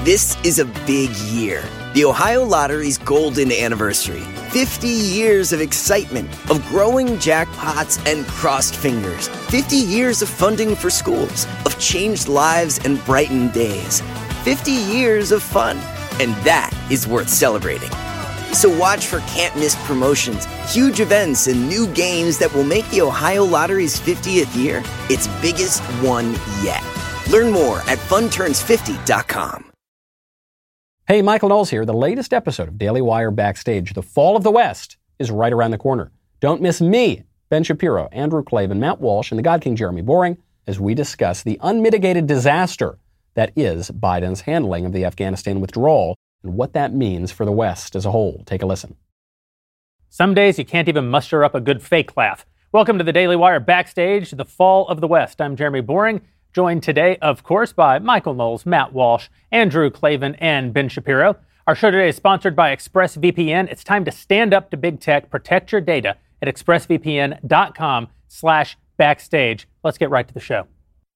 This is a big year. The Ohio Lottery's golden anniversary. 50 years of excitement, of growing jackpots and crossed fingers. 50 years of funding for schools, of changed lives and brightened days. 50 years of fun, and that is worth celebrating. So watch for can't-miss promotions, huge events, and new games that will make the Ohio Lottery's 50th year its biggest one yet. Learn more at funturns50.com. Hey, Michael Knowles here. The latest episode of Daily Wire Backstage, The Fall of the West, is right around the corner. Don't miss me, Ben Shapiro, Andrew Klavan, Matt Walsh, and the God King Jeremy Boring as we discuss the unmitigated disaster that is Biden's handling of the Afghanistan withdrawal and what that means for the West as a whole. Take a listen. Some days you can't even muster up a good fake laugh. Welcome to the Daily Wire Backstage, The Fall of the West. I'm Jeremy Boring, joined today, of course, by Michael Knowles, Matt Walsh, Andrew Klavan, and Ben Shapiro. Our show today is sponsored by ExpressVPN. It's time to stand up to big tech, protect your data at expressvpn.com/backstage. Let's get right to the show.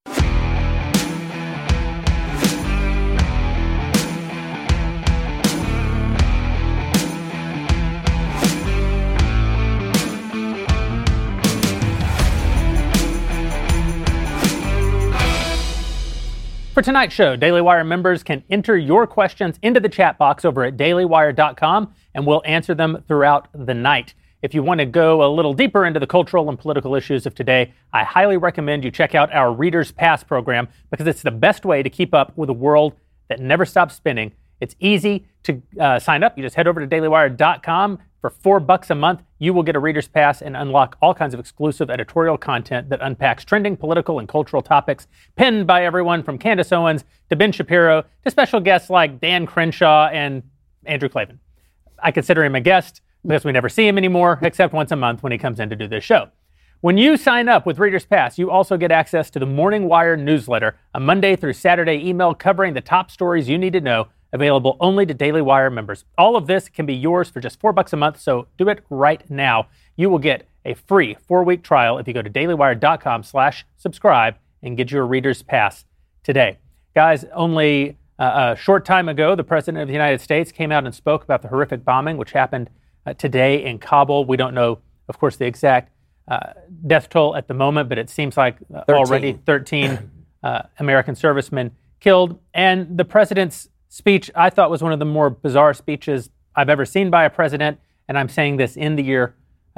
For tonight's show, Daily Wire members can enter your questions into the chat box over at dailywire.com, and we'll answer them throughout the night. If you want to go a little deeper into the cultural and political issues of today, I highly recommend you check out our Reader's Pass program because it's the best way to keep up with a world that never stops spinning. It's easy to sign up. You just head over to dailywire.com. For $4 a month, you will get a Reader's Pass and unlock all kinds of exclusive editorial content that unpacks trending political and cultural topics penned by everyone from Candace Owens to Ben Shapiro to special guests like Dan Crenshaw and Andrew Klavan. I consider him a guest because we never see him anymore, except once a month when he comes in to do this show. When you sign up with Reader's Pass, you also get access to the Morning Wire newsletter, a Monday through Saturday email covering the top stories you need to know, available only to Daily Wire members. All of this can be yours for just $4 a month, so do it right now. You will get a free 4-week trial if you go to dailywire.com/subscribe and get your Reader's Pass today. Guys, only a short time ago, the President of the United States came out and spoke about the horrific bombing which happened today in Kabul. We don't know, of course, the exact death toll at the moment, but it seems like already 13 American servicemen killed. And the President's speech, I thought, was one of the more bizarre speeches I've ever seen by a president, and I'm saying this in the year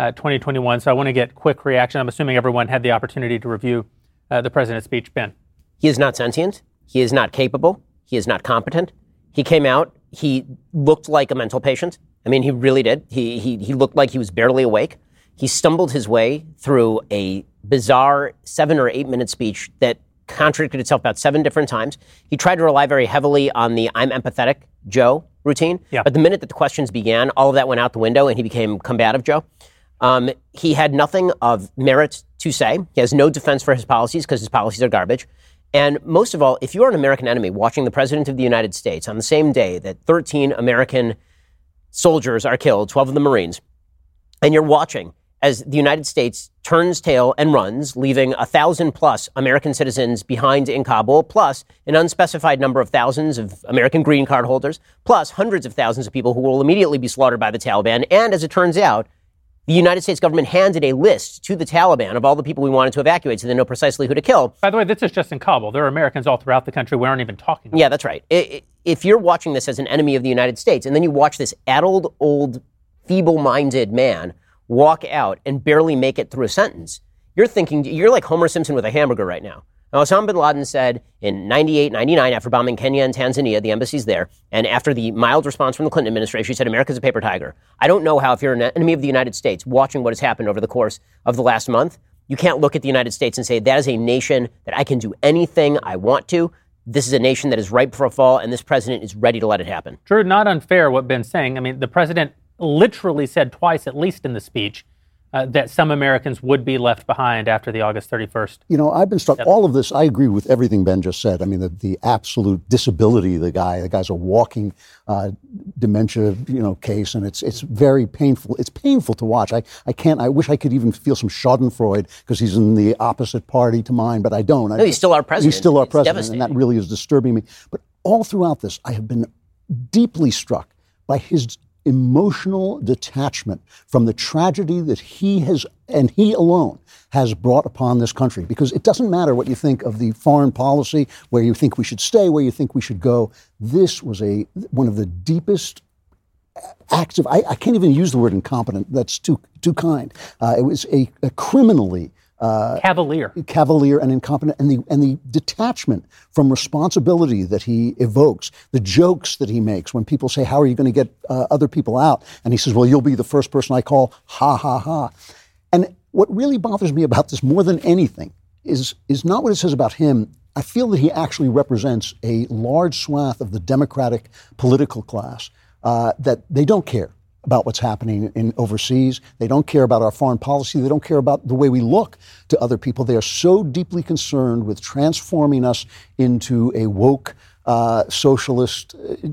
2021, so I want to get quick reaction. I'm assuming everyone had the opportunity to review the president's speech. Ben. He is not sentient. He is not capable. He is not competent. He came out. He looked like a mental patient. I mean, he really did. He looked like he was barely awake. He stumbled his way through a bizarre 7 or 8 minute speech that contradicted itself about 7 different times. He tried to rely very heavily on the I'm empathetic Joe routine. Yeah. But the minute that the questions began, all of that went out the window and he became combative Joe. He had nothing of merit to say. He has no defense for his policies because his policies are garbage. And most of all, if you're an American enemy watching the President of the United States on the same day that 13 American soldiers are killed, 12 of them Marines, and you're watching as the United States turns tail and runs, leaving 1,000+ American citizens behind in Kabul, plus an unspecified number of thousands of American green card holders, plus hundreds of thousands of people who will immediately be slaughtered by the Taliban. And as it turns out, the United States government handed a list to the Taliban of all the people we wanted to evacuate so they know precisely who to kill. By the way, this is just in Kabul. There are Americans all throughout the country we aren't even talking about. Yeah, that's right. If you're watching this as an enemy of the United States, and then you watch this addled, old, feeble-minded man walk out and barely make it through a sentence, you're thinking, you're like Homer Simpson with a hamburger right now. Now, Osama bin Laden said in 98, 99, after bombing Kenya and Tanzania, the embassies there, and after the mild response from the Clinton administration, he said, America's a paper tiger. I don't know how, if you're an enemy of the United States, watching what has happened over the course of the last month, you can't look at the United States and say, that is a nation that I can do anything I want to. This is a nation that is ripe for a fall, and this president is ready to let it happen. Drew, not unfair what Ben's saying. I mean, the president literally said twice, at least in the speech, that some Americans would be left behind after the August 31st. You know, I've been struck. All of this, I agree with everything Ben just said. I mean, the absolute disability of the guy's a walking dementia, case, and it's very painful. It's painful to watch. I wish I could even feel some Schadenfreude because he's in the opposite party to mine, but I don't. No, he's still our president. He's still our president, and that really is disturbing me. But all throughout this, I have been deeply struck by his emotional detachment from the tragedy that he has, and he alone, has brought upon this country. Because it doesn't matter what you think of the foreign policy, where you think we should stay, where you think we should go. This was one of the deepest acts of, I can't even use the word incompetent, that's too kind. It was a criminally cavalier and incompetent, and the detachment from responsibility that he evokes, the jokes that he makes when people say, how are you going to get other people out? And he says, well, you'll be the first person I call, ha, ha, ha. And what really bothers me about this more than anything is not what it says about him. I feel that he actually represents a large swath of the Democratic political class that they don't care about what's happening in overseas. They don't care about our foreign policy. They don't care about the way we look to other people. They are so deeply concerned with transforming us into a woke, socialist,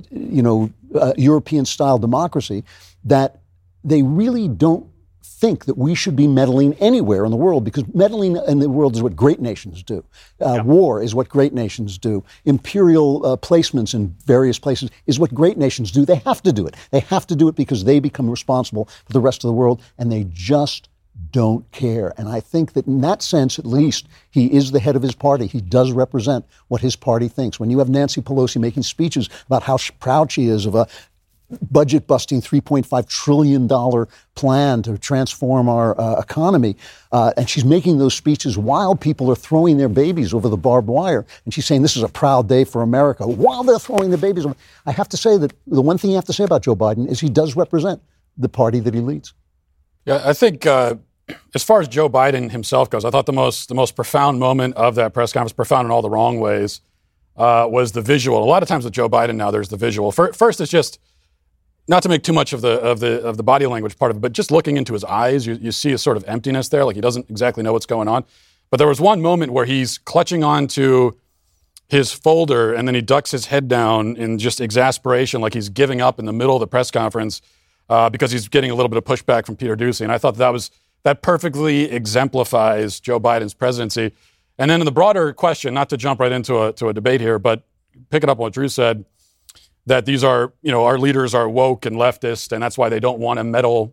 European-style democracy that they really don't think that we should be meddling anywhere in the world, because meddling in the world is what great nations do. War is what great nations do. Imperial placements in various places is what great nations do. They have to do it. They have to do it because they become responsible for the rest of the world, and they just don't care. And I think that in that sense, at least, he is the head of his party. He does represent what his party thinks. When you have Nancy Pelosi making speeches about how proud she is of a budget-busting $3.5 trillion plan to transform our economy. And she's making those speeches while people are throwing their babies over the barbed wire. And she's saying this is a proud day for America while they're throwing their babies over. I have to say that the one thing you have to say about Joe Biden is he does represent the party that he leads. Yeah, I think as far as Joe Biden himself goes, I thought the most profound moment of that press conference, profound in all the wrong ways, was the visual. A lot of times with Joe Biden now, there's the visual. First, it's just, not to make too much of the body language part of it, but just looking into his eyes, you see a sort of emptiness there, like he doesn't exactly know what's going on. But there was one moment where he's clutching onto his folder and then he ducks his head down in just exasperation, like he's giving up in the middle of the press conference because he's getting a little bit of pushback from Peter Doocy. And I thought that perfectly exemplifies Joe Biden's presidency. And then in the broader question, not to jump right into a debate here, but picking up on what Drew said, that these are, our leaders are woke and leftist, and that's why they don't want to meddle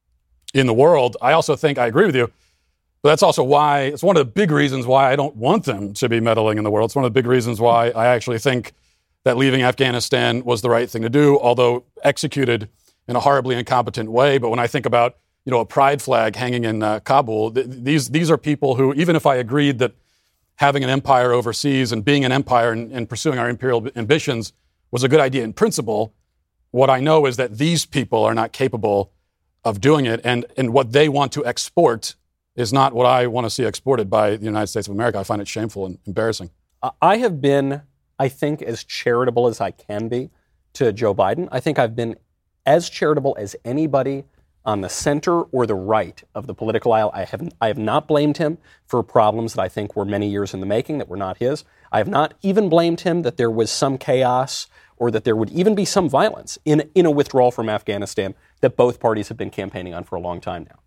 in the world. I also think, I agree with you, but that's also why, it's one of the big reasons why I don't want them to be meddling in the world. It's one of the big reasons why I actually think that leaving Afghanistan was the right thing to do, although executed in a horribly incompetent way. But when I think about, a pride flag hanging in Kabul, these are people who, even if I agreed that having an empire overseas and being an empire and pursuing our imperial ambitions was a good idea in principle, what I know is that these people are not capable of doing it, and what they want to export is not what I want to see exported by the United States of America. I find it shameful and embarrassing. I have been, I think, as charitable as I can be to Joe Biden. I think I've been as charitable as anybody on the center or the right of the political aisle. I have not blamed him for problems that I think were many years in the making that were not his. I have not even blamed him that there was some chaos or that there would even be some violence in a withdrawal from Afghanistan that both parties have been campaigning on for a long time now.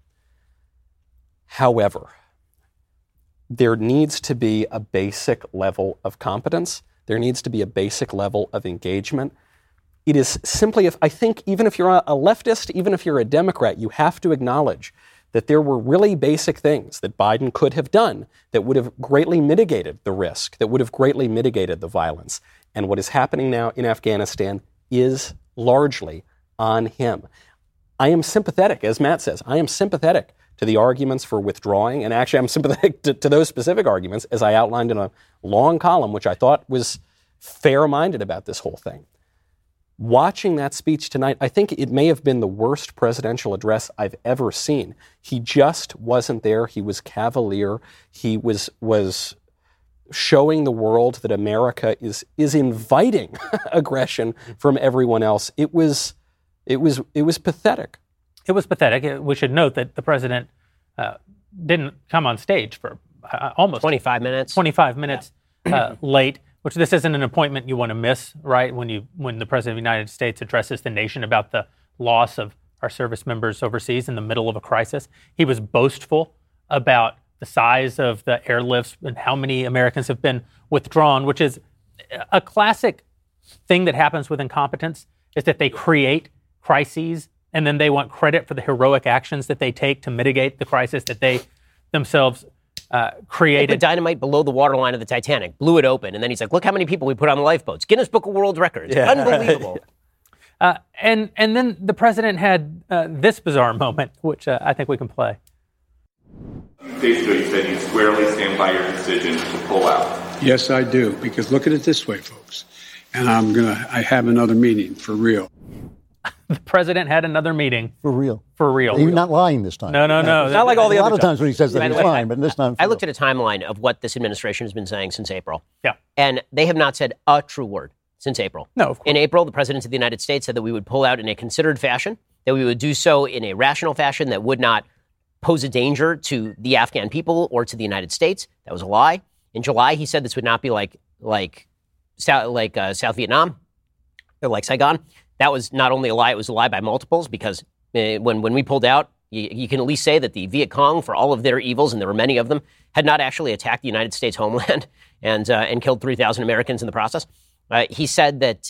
However, there needs to be a basic level of competence. There needs to be a basic level of engagement. It is simply, I think, even if you're a leftist, even if you're a Democrat, you have to acknowledge that there were really basic things that Biden could have done that would have greatly mitigated the risk, that would have greatly mitigated the violence. And what is happening now in Afghanistan is largely on him. I am sympathetic, as Matt says, I am sympathetic to the arguments for withdrawing, and actually I'm sympathetic to those specific arguments, as I outlined in a long column, which I thought was fair-minded about this whole thing. Watching that speech tonight, I think it may have been the worst presidential address I've ever seen. He just wasn't there. He was cavalier. He was showing the world that America is inviting aggression from everyone else. It was pathetic. It was pathetic. We should note that the president didn't come on stage for almost 25 minutes. 25 minutes late. Which this isn't an appointment you want to miss, right? When the President of the United States addresses the nation about the loss of our service members overseas in the middle of a crisis. He was boastful about the size of the airlifts and how many Americans have been withdrawn, which is a classic thing that happens with incompetence is that they create crises and then they want credit for the heroic actions that they take to mitigate the crisis that they themselves created. They put dynamite below the waterline of the Titanic, blew it open, and then he's like, look how many people we put on the lifeboats. Guinness Book of World Records. Yeah. Unbelievable. And then the president had this bizarre moment, which I think we can play. Days ago, you said you squarely stand by your decision to pull out. Yes, I do, because look at it this way, folks. And I have another meeting, for real. The president had another meeting. For real. For real. He's not lying this time. No. It's not like all the other times. A lot other of times when he says that he's lying, but this time. I looked at a timeline of what this administration has been saying since April. Yeah. And they have not said a true word since April. No, of course. In April, the president of the United States said that we would pull out in a considered fashion, that we would do so in a rational fashion that would not pose a danger to the Afghan people or to the United States. That was a lie. In July, he said this would not be like South Vietnam or like Saigon. That was not only a lie, it was a lie by multiples, because when we pulled out, you can at least say that the Viet Cong, for all of their evils, and there were many of them, had not actually attacked the United States homeland and killed 3,000 Americans in the process. He said that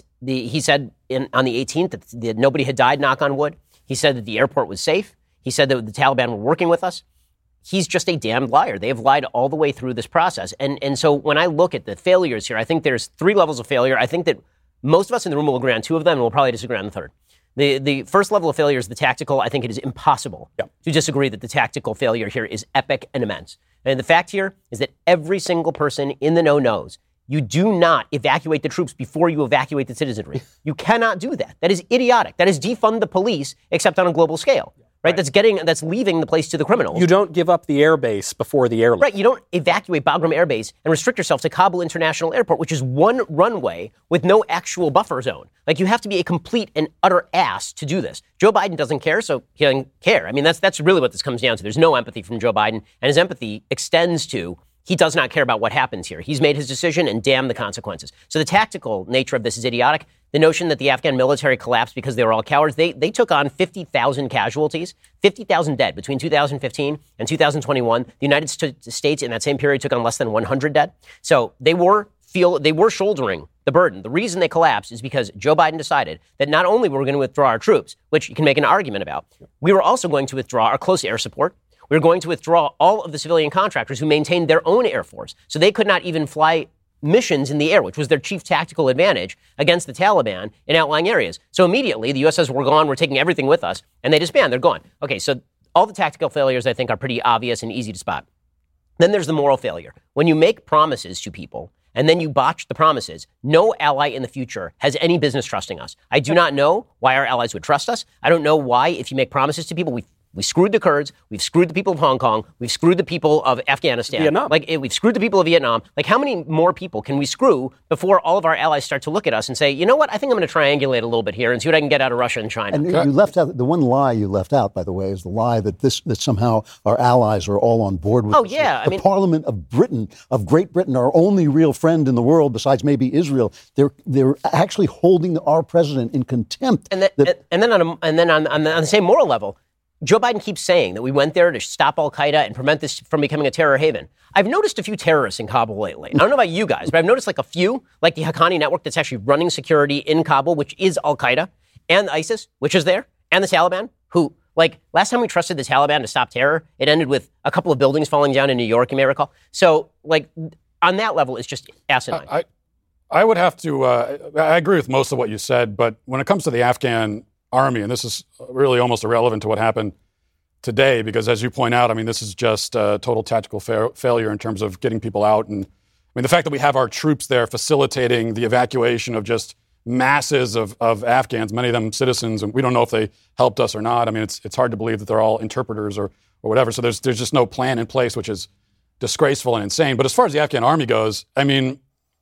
on the 18th that nobody had died, knock on wood. He said that the airport was safe. He said that the Taliban were working with us. He's just a damned liar. They have lied all the way through this process. And so when I look at the failures here, I think there's 3 levels of failure. I think that most of us in the room will agree on 2 of them, and we'll probably disagree on the 3rd. The first level of failure is the tactical. I think it is impossible to disagree that the tactical failure here is epic and immense. And the fact here is that every single person in the know knows you do not evacuate the troops before you evacuate the citizenry. You cannot do that. That is idiotic. That is defund the police, except on a global scale. Right? That's leaving the place to the criminals. You don't give up the airbase before the airlift. Right. You don't evacuate Bagram Air Base and restrict yourself to Kabul International Airport, which is one runway with no actual buffer zone. Like, you have to be a complete and utter ass to do this. Joe Biden doesn't care, so he doesn't care. I mean, that's really what this comes down to. There's no empathy from Joe Biden, and his empathy extends to he does not care about what happens here. He's made his decision, and damn the consequences. So the tactical nature of this is idiotic. The notion that the Afghan military collapsed because they were all cowards, they took on 50,000 casualties, 50,000 dead between 2015 and 2021. The United States in that same period took on less than 100 dead. So they were shouldering the burden. The reason they collapsed is because Joe Biden decided that not only were we going to withdraw our troops, which you can make an argument about, we were also going to withdraw our close air support. We were going to withdraw all of the civilian contractors who maintained their own air force. So they could not even fly missions in the air, which was their chief tactical advantage against the Taliban in outlying areas. So immediately the U.S. says, we're gone, we're taking everything with us, and they disband, they're gone. Okay, so all the tactical failures I think are pretty obvious and easy to spot. Then there's the moral failure. When you make promises to people and then you botch the promises, no ally in the future has any business trusting us. I do not know why our allies would trust us. I don't know why, if you make promises to people, we screwed the Kurds, we've screwed the people of Hong Kong, we've screwed the people of Afghanistan. Vietnam. We've screwed the people of Vietnam. Like, how many more people can we screw before all of our allies start to look at us and say, you know what, I think I'm going to triangulate a little bit here and see what I can get out of Russia and China. And you left out, the one lie you left out, by the way, is the lie that that somehow our allies are all on board with Oh, this. yeah. The Parliament of Great Britain, our only real friend in the world besides maybe Israel, they're actually holding our president in contempt. And then on the same moral level, Joe Biden keeps saying that we went there to stop al-Qaeda and prevent this from becoming a terror haven. I've noticed a few terrorists in Kabul lately. I don't know about you guys, but I've noticed like a few, like the Haqqani network that's actually running security in Kabul, which is al-Qaeda, and ISIS, which is there, and the Taliban, who, like, last time we trusted the Taliban to stop terror, it ended with a couple of buildings falling down in New York, you may recall. So, like, on that level, it's just asinine. I would have to, I agree with most of what you said, but when it comes to the Afghan army, and this is really almost irrelevant to what happened today, because as you point out, I mean, this is just total tactical failure in terms of getting people out. And I mean, the fact that we have our troops there facilitating the evacuation of just masses of Afghans, many of them citizens, and we don't know if they helped us or not. I mean, it's hard to believe that they're all interpreters or whatever. So there's just no plan in place, which is disgraceful and insane. But as far as the Afghan army goes, I mean,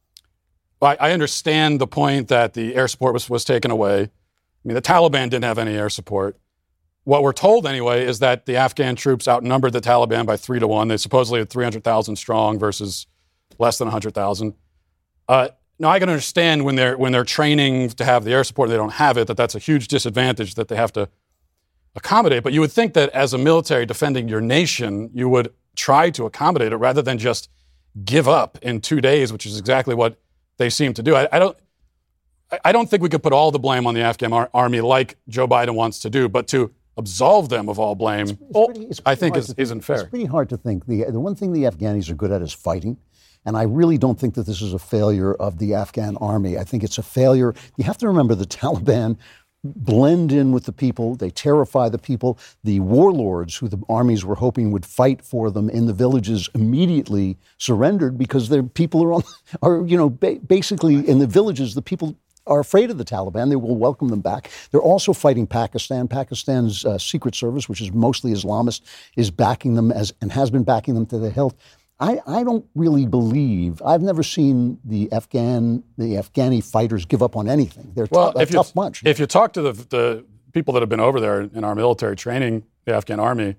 I understand the point that the air support was taken away. I mean, the Taliban didn't have any air support. What we're told, anyway, is that the Afghan troops outnumbered the Taliban by 3-1. They supposedly had 300,000 strong versus less than 100,000. Now, I can understand when they're training to have the air support and they don't have it, that's a huge disadvantage that they have to accommodate. But you would think that as a military defending your nation, you would try to accommodate it rather than just give up in 2 days, which is exactly what they seem to do. I don't think we could put all the blame on the Afghan army like Joe Biden wants to do, but to absolve them of all blame, I think isn't fair. It's pretty hard to think. The one thing the Afghanis are good at is fighting. And I really don't think that this is a failure of the Afghan army. I think it's a failure. You have to remember the Taliban blend in with the people. They terrify the people. The warlords who the armies were hoping would fight for them in the villages immediately surrendered because their people basically in the villages, the people are afraid of the Taliban. They will welcome them back. They're also fighting Pakistan. Pakistan's secret service, which is mostly Islamist, is backing them and has been backing them to the hilt. I don't really believe. I've never seen the Afghani fighters give up on anything. They're a tough bunch. If you talk to the people that have been over there in our military training, the Afghan army,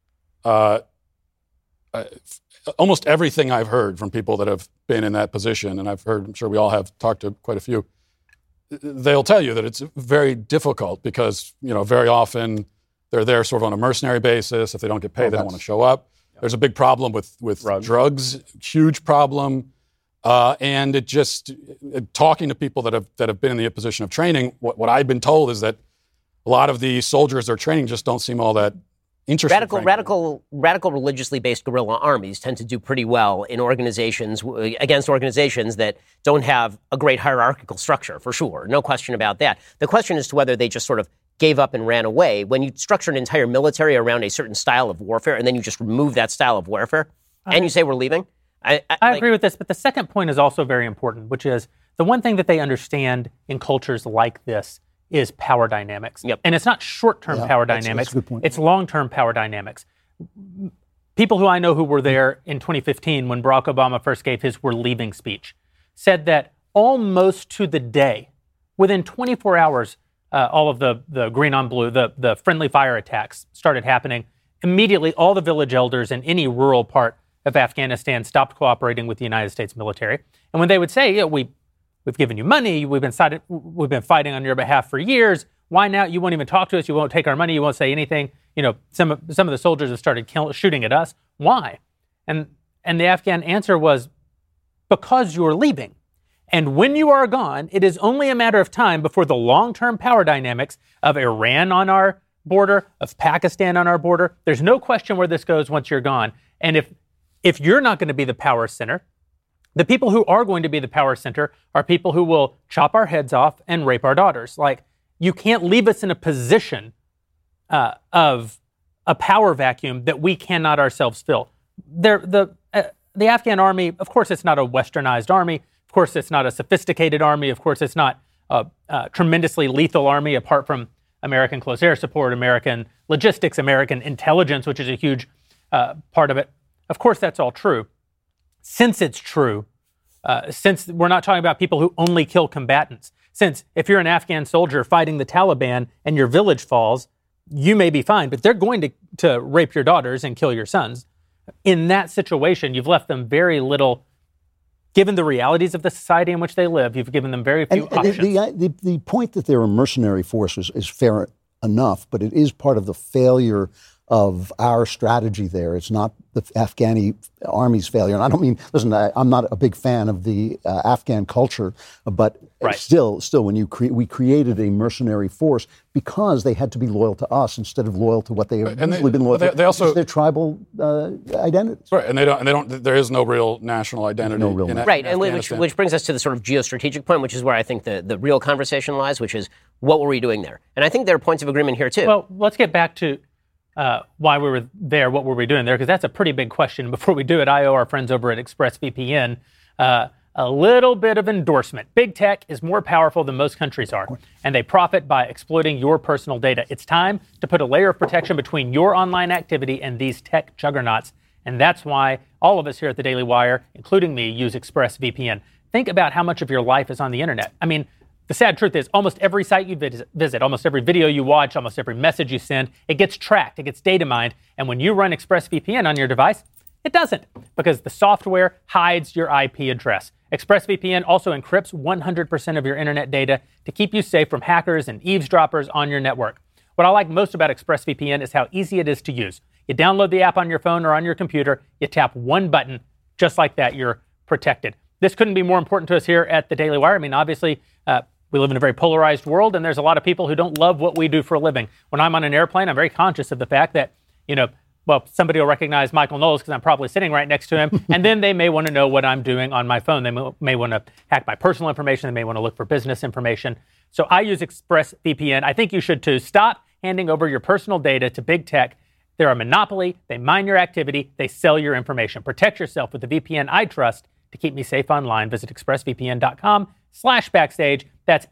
almost everything I've heard from people that have been in that position, and I'm sure we all have talked to quite a few, they'll tell you that it's very difficult because, very often they're there sort of on a mercenary basis. If they don't get paid, they don't want to show up. There's a big problem with drugs, huge problem. And it just, talking to people that have been in the position of training, what I've been told is that a lot of the soldiers they're training just don't seem all that interested. Radical religiously based guerrilla armies tend to do pretty well in organizations against organizations that don't have a great hierarchical structure, for sure. No question about that. The question is to whether they just sort of gave up and ran away. When you structure an entire military around a certain style of warfare and then you just remove that style of warfare and you say we're leaving. I agree with this, but the second point is also very important, which is the one thing that they understand in cultures like this is power dynamics. Yep. And it's not short-term power dynamics. That's a good point. It's long-term power dynamics. People who I know who were there in 2015 when Barack Obama first gave his "we're leaving" speech said that almost to the day, within 24 hours, all of the green on blue, the friendly fire attacks started happening. Immediately, all the village elders in any rural part of Afghanistan stopped cooperating with the United States military. And when they would say, we've given you money, we've been fighting on your behalf for years, why now? You won't even talk to us, you won't take our money, you won't say anything. Some of the soldiers have started shooting at us. Why? And the Afghan answer was, because you're leaving. And when you are gone, it is only a matter of time before the long-term power dynamics of Iran on our border, of Pakistan on our border, there's no question where this goes once you're gone. And if you're not going to be the power center, the people who are going to be the power center are people who will chop our heads off and rape our daughters. Like, you can't leave us in a position of a power vacuum that we cannot ourselves fill. The Afghan army, of course, it's not a westernized army. Of course, it's not a sophisticated army. Of course, it's not a tremendously lethal army apart from American close air support, American logistics, American intelligence, which is a huge part of it. Of course, that's all true. Since it's true, since we're not talking about people who only kill combatants, since if you're an Afghan soldier fighting the Taliban and your village falls, you may be fine, but they're going to rape your daughters and kill your sons. In that situation, you've left them very little. Given the realities of the society in which they live, you've given them very few options. The point that they're a mercenary force is fair enough, but it is part of the failure of our strategy there. It's not the Afghani army's failure. And I don't mean, listen, I'm not a big fan of the Afghan culture, but still, when we created a mercenary force because they had to be loyal to us instead of loyal to what they have usually been loyal to. They also their tribal identities. Right, and they don't. There is no real national identity. No real right, and which brings us to the sort of geostrategic point, which is where I think the real conversation lies, which is what were we doing there? And I think there are points of agreement here too. Well, let's get back to why we were there, what were we doing there, because that's a pretty big question. Before we do it, I owe our friends over at ExpressVPN a little bit of endorsement. Big tech is more powerful than most countries are, and they profit by exploiting your personal data. It's time to put a layer of protection between your online activity and these tech juggernauts, and that's why all of us here at the Daily Wire, including me, use ExpressVPN. Think about how much of your life is on the internet. I mean, the sad truth is almost every site you visit, almost every video you watch, almost every message you send, it gets tracked, it gets data mined, and when you run ExpressVPN on your device, it doesn't, because the software hides your IP address. ExpressVPN also encrypts 100% of your internet data to keep you safe from hackers and eavesdroppers on your network. What I like most about ExpressVPN is how easy it is to use. You download the app on your phone or on your computer, you tap one button, just like that, you're protected. This couldn't be more important to us here at the Daily Wire. I mean, obviously, we live in a very polarized world, and there's a lot of people who don't love what we do for a living. When I'm on an airplane, I'm very conscious of the fact that, somebody will recognize Michael Knowles because I'm probably sitting right next to him, and then they may want to know what I'm doing on my phone. They may want to hack my personal information. They may want to look for business information. So I use ExpressVPN. I think you should too. Stop handing over your personal data to big tech. They're a monopoly. They mine your activity. They sell your information. Protect yourself with the VPN I trust to keep me safe online. Visit expressvpn.com/backstage. That's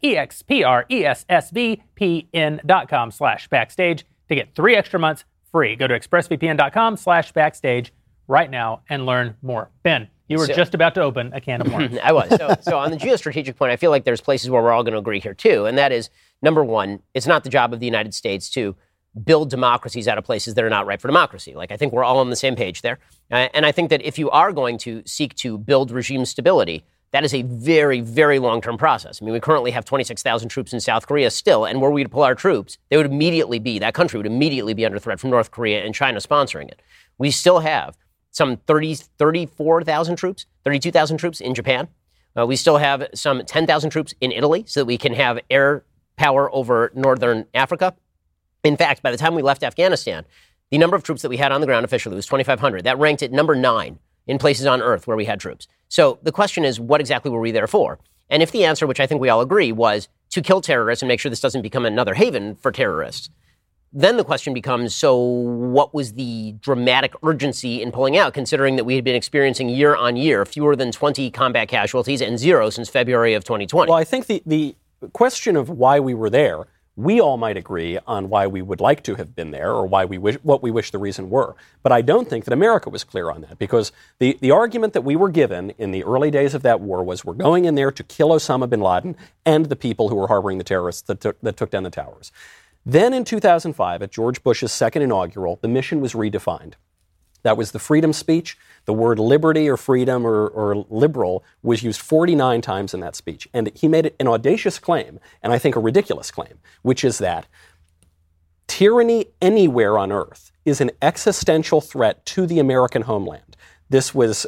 expressvpn.com/backstage to get 3 extra months free. Go to expressvpn.com/backstage right now and learn more. Ben, you were just about to open a can of worms. I was. So on the geostrategic point, I feel like there's places where we're all going to agree here too. And that is, number one, it's not the job of the United States to build democracies out of places that are not ripe for democracy. Like, I think we're all on the same page there. And I think that if you are going to seek to build regime stability, that is a very, very long-term process. I mean, we currently have 26,000 troops in South Korea still, and were we to pull our troops, that country would immediately be under threat from North Korea and China sponsoring it. We still have some 34,000 troops, 32,000 troops in Japan. We still have some 10,000 troops in Italy so that we can have air power over northern Africa. In fact, by the time we left Afghanistan, the number of troops that we had on the ground officially was 2,500. That ranked at number 9 in places on Earth where we had troops. So the question is, what exactly were we there for? And if the answer, which I think we all agree, was to kill terrorists and make sure this doesn't become another haven for terrorists, then the question becomes, so what was the dramatic urgency in pulling out, considering that we had been experiencing year on year fewer than 20 combat casualties and 0 since February of 2020? Well, I think the question of why we were there, we all might agree on why we would like to have been there or what we wish the reason were. But I don't think that America was clear on that, because the argument that we were given in the early days of that war was we're going in there to kill Osama bin Laden and the people who were harboring the terrorists that took down the towers. Then in 2005, at George Bush's second inaugural, the mission was redefined. That was the freedom speech. The word liberty or freedom or liberal was used 49 times in that speech. And he made an audacious claim, and I think a ridiculous claim, which is that tyranny anywhere on earth is an existential threat to the American homeland. This was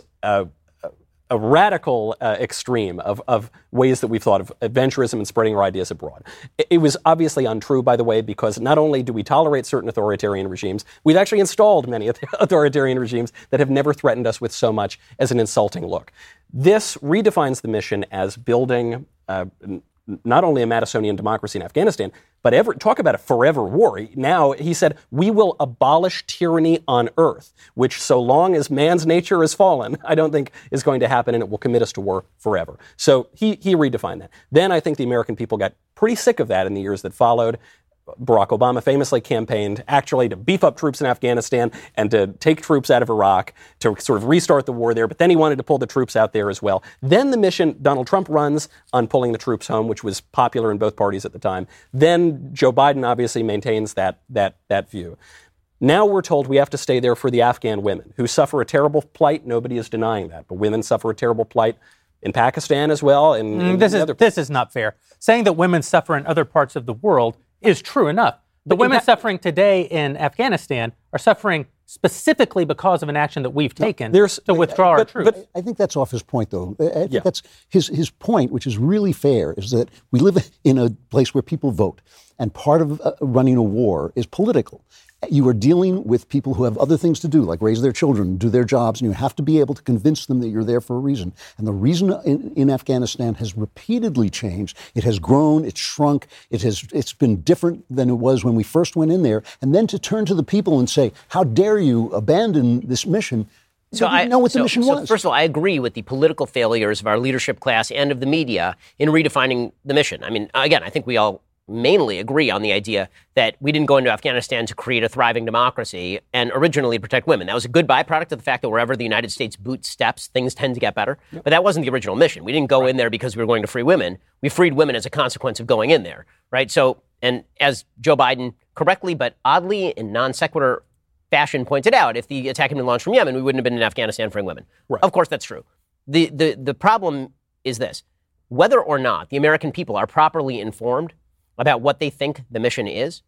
a radical extreme of ways that we've thought of adventurism and spreading our ideas abroad. It was obviously untrue, by the way, because not only do we tolerate certain authoritarian regimes, we've actually installed many authoritarian regimes that have never threatened us with so much as an insulting look. This redefines the mission as building not only a Madisonian democracy in Afghanistan, but talk about a forever war. Now, he said, we will abolish tyranny on earth, which so long as man's nature is fallen, I don't think is going to happen, and it will commit us to war forever. So he redefined that. Then I think the American people got pretty sick of that in the years that followed. Barack Obama famously campaigned actually to beef up troops in Afghanistan and to take troops out of Iraq to sort of restart the war there, but then he wanted to pull the troops out there as well. Then the mission Donald Trump runs on pulling the troops home, which was popular in both parties at the time. Then Joe Biden obviously maintains that view. Now we're told we have to stay there for the Afghan women who suffer a terrible plight. Nobody is denying that, but women suffer a terrible plight in Pakistan as well. This is not fair. Saying that women suffer in other parts of the world is true enough. The women suffering today in Afghanistan are suffering specifically because of an action that we've taken to withdraw our troops. But I think that's off his point, though. I think that's his point, which is really fair, is that we live in a place where people vote, and part of running a war is political. You are dealing with people who have other things to do, like raise their children, do their jobs, and you have to be able to convince them that you're there for a reason. And the reason in Afghanistan has repeatedly changed. It has grown, it's shrunk, it's been different than it was when we first went in there. And then to turn to the people and say, how dare you abandon this mission? So I didn't know what the mission was. First of all, I agree with the political failures of our leadership class and of the media in redefining the mission. I mean, again, I think we all mainly agree on the idea that we didn't go into Afghanistan to create a thriving democracy and originally protect women. That was a good byproduct of the fact that wherever the United States boots steps, things tend to get better. Yep. But that wasn't the original mission. We didn't go in there because we were going to free women. We freed women as a consequence of going in there, right? So, and as Joe Biden correctly but oddly in non sequitur fashion pointed out, if the attack had been launched from Yemen, we wouldn't have been in Afghanistan freeing women. Right. Of course, that's true. The problem is this. Whether or not the American people are properly informed about what they think the mission is,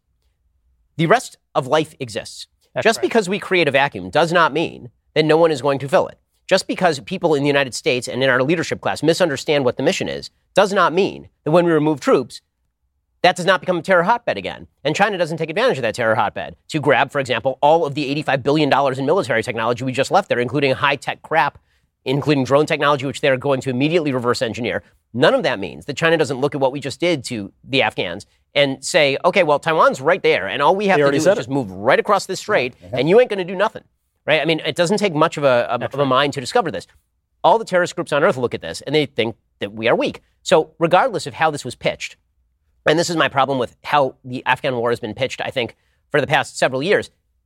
the rest of life exists. That's just right. Because we create a vacuum does not mean that no one is going to fill it. Just because people in the United States and in our leadership class misunderstand what the mission is, does not mean that when we remove troops, that does not become a terror hotbed again. And China doesn't take advantage of that terror hotbed to grab, for example, all of the $85 billion in military technology we just left there, including high-tech crap, including drone technology, which they're going to immediately reverse engineer. None of that means that China doesn't look at what we just did to the Afghans and say, okay, well, Taiwan's right there, and all we have to do is just move right across this strait, and you ain't going to do nothing. Right? I mean, it doesn't take much of a mind to discover this. All the terrorist groups on earth look at this, and they think that we are weak. So regardless of how this was pitched, and this is my problem with how the Afghan war has been pitched, I think, for the past several years,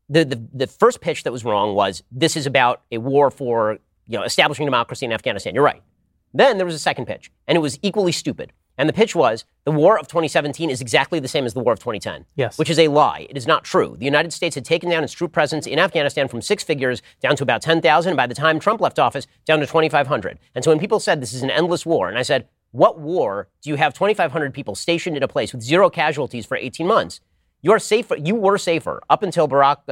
the first pitch that was wrong was this is about a war for establishing democracy in Afghanistan. You're right. Then there was a second pitch, and it was equally stupid. And the pitch was the war of 2017 is exactly the same as the war of 2010, which is a lie. It is not true. The United States had taken down its troop presence in Afghanistan from 6 figures down to about 10,000. And by the time Trump left office, down to 2,500. And so when people said this is an endless war, and I said, what war do you have 2,500 people stationed in a place with 0 casualties for 18 months? You were safer up until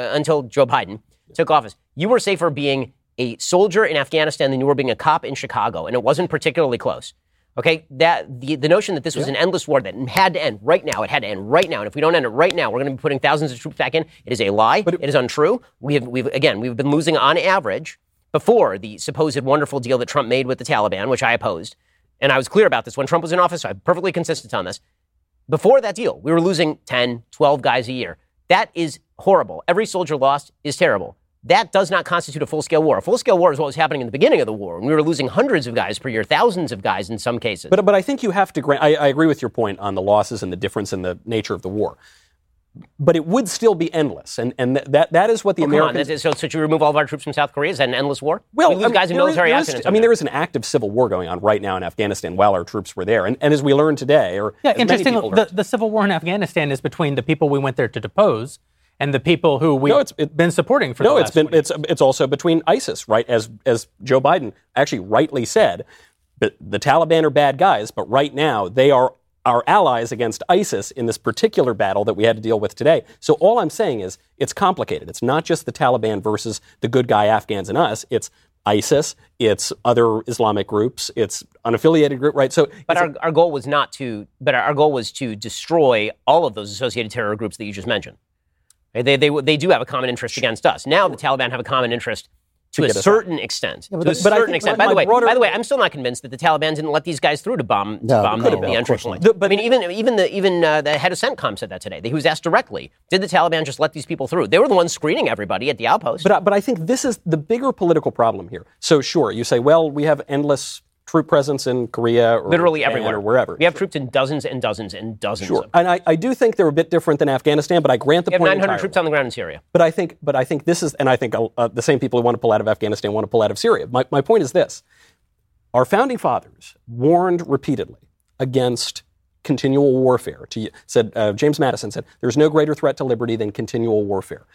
Joe Biden took office. You were safer being a soldier in Afghanistan than you were being a cop in Chicago. And it wasn't particularly close. Okay, that the notion that this was an endless war that had to end right now, it had to end right now, and if we don't end it right now, we're going to be putting thousands of troops back in. It is a lie. But it is untrue. We've been losing on average before the supposed wonderful deal that Trump made with the Taliban, which I opposed, and I was clear about this when Trump was in office. So I'm perfectly consistent on this. Before that deal, we were losing 10, 12 guys a year. That is horrible. Every soldier lost is terrible. That does not constitute a full-scale war. A full-scale war is what was happening in the beginning of the war, and we were losing hundreds of guys per year, thousands of guys in some cases. But I think you have to grant, I agree with your point on the losses and the difference in the nature of the war. But it would still be endless, and that is what the Americans... So should you remove all of our troops from South Korea? Is that an endless war? Well, we lose guys in military accidents. There is an active civil war going on right now in Afghanistan while our troops were there. And as we learned today, interesting, the civil war in Afghanistan is between the people we went there to depose and the people who we've been supporting for the last 20 years. It's also between ISIS, right? As Joe Biden actually rightly said, but the Taliban are bad guys, but right now they are our allies against ISIS in this particular battle that we had to deal with today. So all I'm saying is it's complicated. It's not just the Taliban versus the good guy Afghans and us. It's ISIS, it's other Islamic groups, it's unaffiliated group, right? So, but our goal was our goal was to destroy all of those associated terror groups that you just mentioned. They do have a common interest against us. Now the Taliban have a common interest to a certain extent. By the way, I'm still not convinced that the Taliban didn't let these guys through to bomb the entry point. Even the head of CENTCOM said that today. He was asked directly, did the Taliban just let these people through? They were the ones screening everybody at the outpost. But I think this is the bigger political problem here. So sure, you say, well, we have endless troop presence in Korea or literally Japan everywhere or wherever. We have troops in dozens and dozens and dozens. Sure, and I do think they're a bit different than Afghanistan, but I grant the point. We have 900 troops on the ground in Syria. But I think this is, and I think the same people who want to pull out of Afghanistan want to pull out of Syria. My point is this: our founding fathers warned repeatedly against continual warfare. James Madison said, "There's no greater threat to liberty than continual warfare."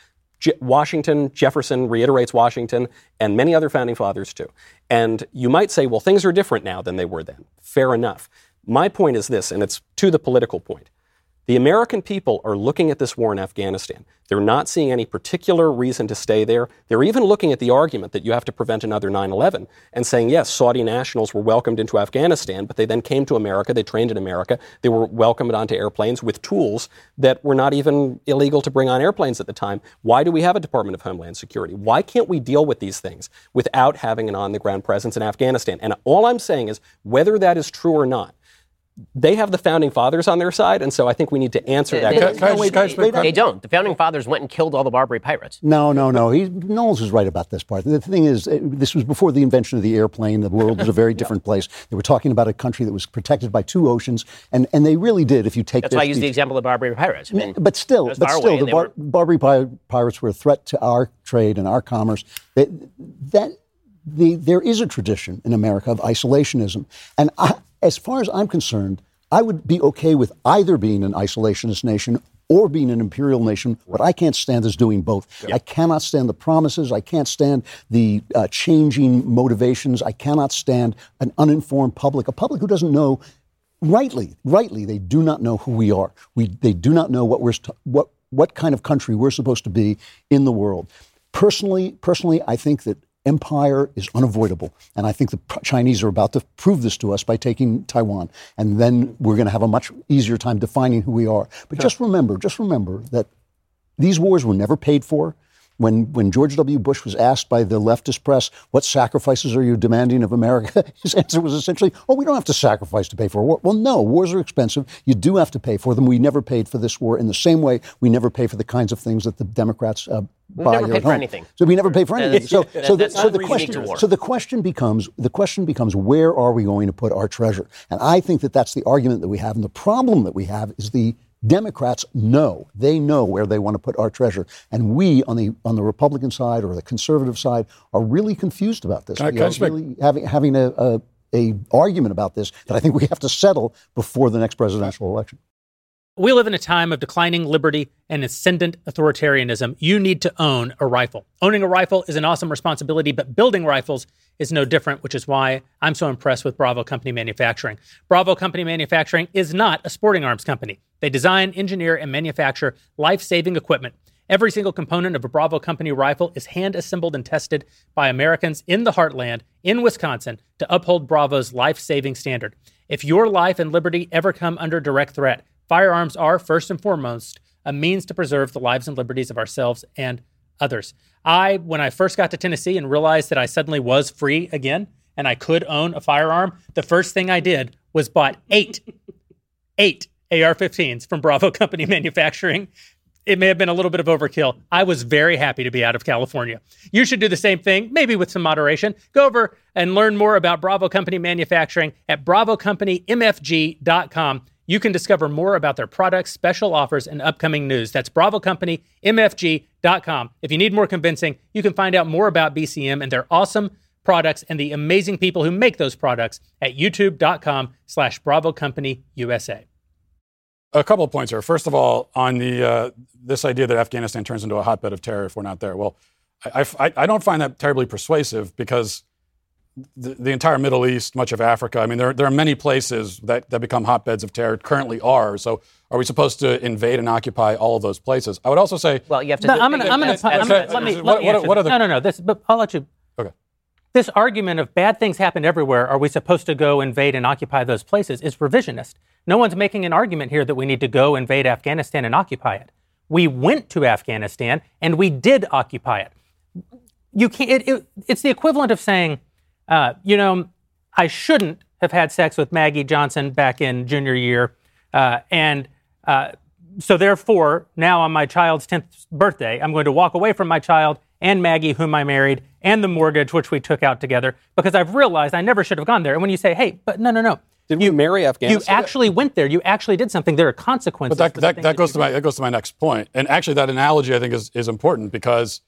Jefferson reiterates Washington, and many other founding fathers too. And you might say, well, things are different now than they were then. Fair enough. My point is this, and it's to the political point. The American people are looking at this war in Afghanistan. They're not seeing any particular reason to stay there. They're even looking at the argument that you have to prevent another 9/11 and saying, yes, Saudi nationals were welcomed into Afghanistan, but they then came to America, they trained in America, they were welcomed onto airplanes with tools that were not even illegal to bring on airplanes at the time. Why do we have a Department of Homeland Security? Why can't we deal with these things without having an on-the-ground presence in Afghanistan? And all I'm saying is, whether that is true or not, they have the founding fathers on their side, and so I think we need to answer that. They don't. The founding fathers went and killed all the Barbary pirates. No. Knowles is right about this part. The thing is, this was before the invention of the airplane. The world was a very different place. They were talking about a country that was protected by 2 oceans, and they really did. If you take that's why I use the example of the Barbary pirates. But still, the Barbary pirates were a threat to our trade and our commerce. There is a tradition in America of isolationism, and as far as I'm concerned, I would be okay with either being an isolationist nation or being an imperial nation. What I can't stand is doing both. Yep. I cannot stand the promises. I can't stand the changing motivations. I cannot stand an uninformed public, a public who doesn't know, rightly, they do not know who we are. They do not know what kind of country we're supposed to be in the world. Personally, I think that empire is unavoidable. And I think the Chinese are about to prove this to us by taking Taiwan. And then we're going to have a much easier time defining who we are. But just remember that these wars were never paid for. When George W. Bush was asked by the leftist press, what sacrifices are you demanding of America? His answer was essentially, we don't have to sacrifice to pay for a war. Well, no, wars are expensive. You do have to pay for them. We never paid for this war in the same way we never pay for the kinds of things that the Democrats buy here at home. Never paid for anything. So we never pay for anything. So the question becomes, where are we going to put our treasure? And I think that's the argument that we have. And the problem that we have is the Democrats know where they want to put our treasure, and we on the Republican side or the conservative side are really confused about this. We are really having a argument about this that I think we have to settle before the next presidential election. We live in a time of declining liberty and ascendant authoritarianism. You need to own a rifle. Owning a rifle is an awesome responsibility, but building rifles is no different, which is why I'm so impressed with Bravo Company Manufacturing. Bravo Company Manufacturing is not a sporting arms company. They design, engineer, and manufacture life-saving equipment. Every single component of a Bravo Company rifle is hand-assembled and tested by Americans in the heartland, in Wisconsin, to uphold Bravo's life-saving standard. If your life and liberty ever come under direct threat, firearms are, first and foremost, a means to preserve the lives and liberties of ourselves and others. When I first got to Tennessee and realized that I suddenly was free again and I could own a firearm, the first thing I did was bought eight AR-15s from Bravo Company Manufacturing. It may have been a little bit of overkill. I was very happy to be out of California. You should do the same thing, maybe with some moderation. Go over and learn more about Bravo Company Manufacturing at BravoCompanyMFG.com. You can discover more about their products, special offers, and upcoming news. That's BravoCompanyMFG.com. If you need more convincing, you can find out more about BCM and their awesome products and the amazing people who make those products at youtube.com/BravoCompanyUSA. A couple of points here. First of all, on the this idea that Afghanistan turns into a hotbed of terror if we're not there. Well, I don't find that terribly persuasive because the entire Middle East, much of Africa, I mean, there are many places that become hotbeds of terror, currently are. So are we supposed to invade and occupy all of those places? I would also say... Well, you have to... No, let me but I'll let you... Okay. This argument of bad things happen everywhere, are we supposed to go invade and occupy those places, is revisionist. No one's making an argument here that we need to go invade Afghanistan and occupy it. We went to Afghanistan and we did occupy it. You can't. It's the equivalent of saying, I shouldn't have had sex with Maggie Johnson back in junior year, so therefore, now on my child's 10th birthday, I'm going to walk away from my child and Maggie, whom I married, and the mortgage, which we took out together, because I've realized I never should have gone there. And when you say, hey, but no. Did you marry Afghanistan? You actually went there. You actually did something. There are consequences. But that goes to my next point. And actually, that analogy, I think, is important because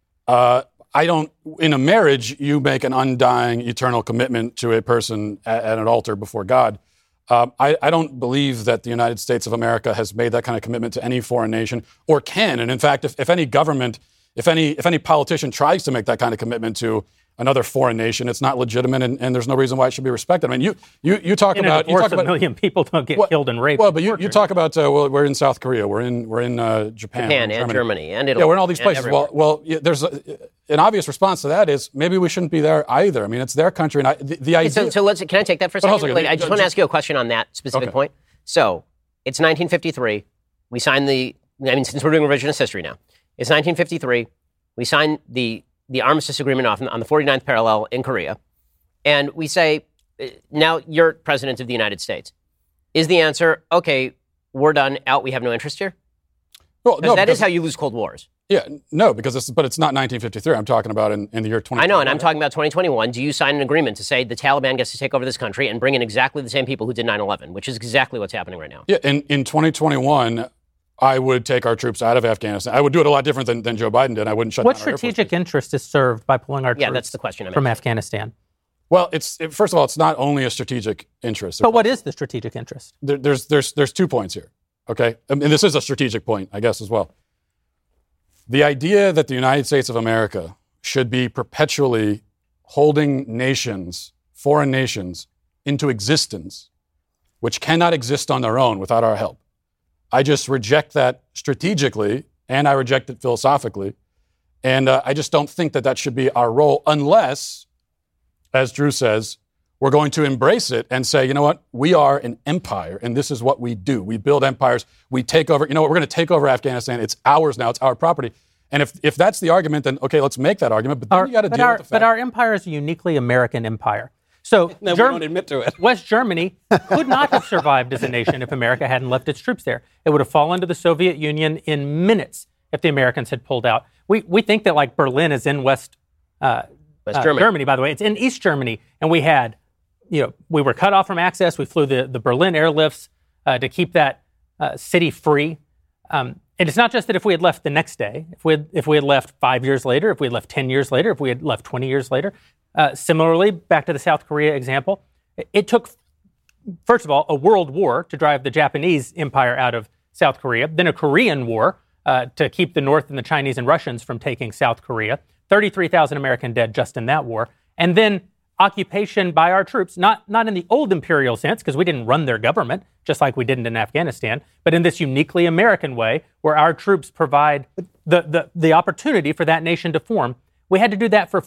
in a marriage, you make an undying, eternal commitment to a person at an altar before God. I don't believe that the United States of America has made that kind of commitment to any foreign nation or can. And in fact, if any government, if any politician tries to make that kind of commitment to another foreign nation, it's not legitimate, and there's no reason why it should be respected. I mean, you talk about a million people don't get killed and raped. Well, but you talk about we're in South Korea, we're in Japan and Germany and Italy. Yeah, we're in all these places. Well, there's an obvious response to that is maybe we shouldn't be there either. I mean, it's their country, and the idea. So can I take that for a second? I just want to ask you a question on that specific point. So it's 1953. We signed since we're doing revisionist history now, it's 1953. We signed the armistice agreement off on the 49th parallel in Korea. And we say, now you're president of the United States. Is the answer, okay, we're done, out, we have no interest here? Well, no, that is how you lose Cold Wars. Yeah, no, but it's not 1953. I'm talking about in the year 2021. I know, and I'm talking about 2021. Do you sign an agreement to say the Taliban gets to take over this country and bring in exactly the same people who did 9/11, which is exactly what's happening right now? Yeah, in 2021... I would take our troops out of Afghanistan. I would do it a lot different than Joe Biden did. I wouldn't shut down our Air Force. What strategic interest is served by pulling our troops that's the question from Afghanistan? Well, first of all, it's not only a strategic interest. But what is the strategic interest? There's 2 points here, okay? And this is a strategic point, I guess, as well. The idea that the United States of America should be perpetually holding nations, foreign nations, into existence, which cannot exist on their own without our help. I just reject that strategically, and I reject it philosophically. And I just don't think that should be our role unless, as Drew says, we're going to embrace it and say, you know what, we are an empire, and this is what we do. We build empires. We take over. You know what, we're going to take over Afghanistan. It's ours now. It's our property. And if that's the argument, then, okay, let's make that argument. But then you got to deal with the fact. But our empire is a uniquely American empire. So we don't admit to it. West Germany could not have survived as a nation if America hadn't left its troops there. It would have fallen to the Soviet Union in minutes if the Americans had pulled out. We think that like Berlin is in West Germany, by the way. It's in East Germany. And we were cut off from access. We flew the Berlin airlifts to keep that city free. And it's not just that if we had left the next day, if we had left 5 years later, if we had left 10 years later, if we had left 20 years later. Similarly, back to the South Korea example, it took, first of all, a world war to drive the Japanese empire out of South Korea, then a Korean war to keep the North and the Chinese and Russians from taking South Korea, 33,000 American dead just in that war, and then occupation by our troops, not in the old imperial sense, because we didn't run their government, just like we didn't in Afghanistan, but in this uniquely American way, where our troops provide the opportunity for that nation to form. We had to do that for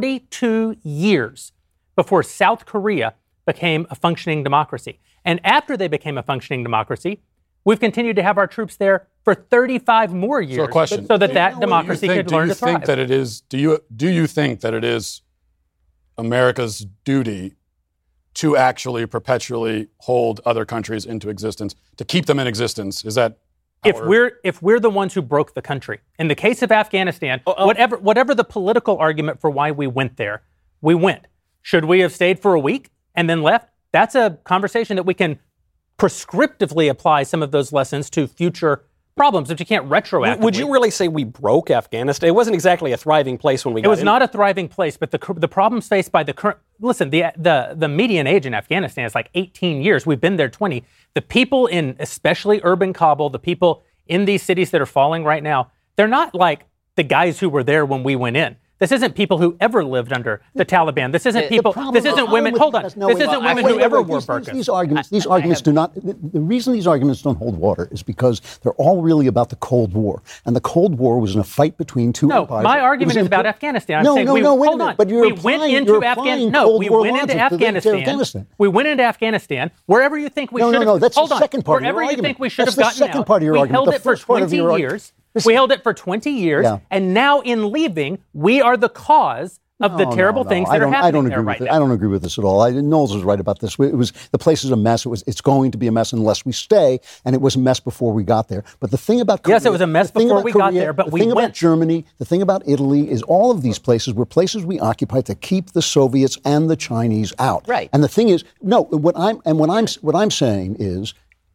42 years before South Korea became a functioning democracy. And after they became a functioning democracy, we've continued to have our troops there for 35 more years. So a question. So that democracy could learn to thrive. Do you think that it is America's duty to actually perpetually hold other countries into existence, to keep them in existence? Is that if we're the ones who broke the country? In the case of Afghanistan, whatever the political argument for why we went there, we went. Should we have stayed for a week and then left? That's a conversation that we can prescriptively apply some of those lessons to future problems, if you can't retroactively. Would you really say we broke Afghanistan? It wasn't exactly a thriving place when we got in. It was not a thriving place, but the problems faced by the current... Listen, the median age in Afghanistan is like 18 years. We've been there 20. The people in especially urban Kabul, the people in these cities that are falling right now, they're not like the guys who were there when we went in. This isn't people who ever lived under the Taliban. This isn't people. This isn't women. Hold on. This isn't women who ever wore burqas. These arguments do not. The reason these arguments don't hold water is because they're all really about the Cold War, and the Cold War was in a fight between two empires. No, my argument is about Afghanistan. I'm saying hold on. But we went into Afghanistan. No, we went into Afghanistan. We went into Afghanistan. Wherever you think we should have. No, that's the second part of your argument. Wherever you think we should have gotten out. That's the second part of your argument. We held it for 20 years. We held it for 20 years, and now in leaving, we are the cause of the terrible things that are happening there right now. I don't agree with this at all. Knowles was right about this. The place is a mess. It's going to be a mess unless we stay, and it was a mess before we got there. But the thing about Korea, yes, it was a mess before we got there, but we went. The thing about Germany, the thing about Italy is all of these places were places we occupied to keep the Soviets and the Chinese out. Right. And the thing is, what I'm saying is,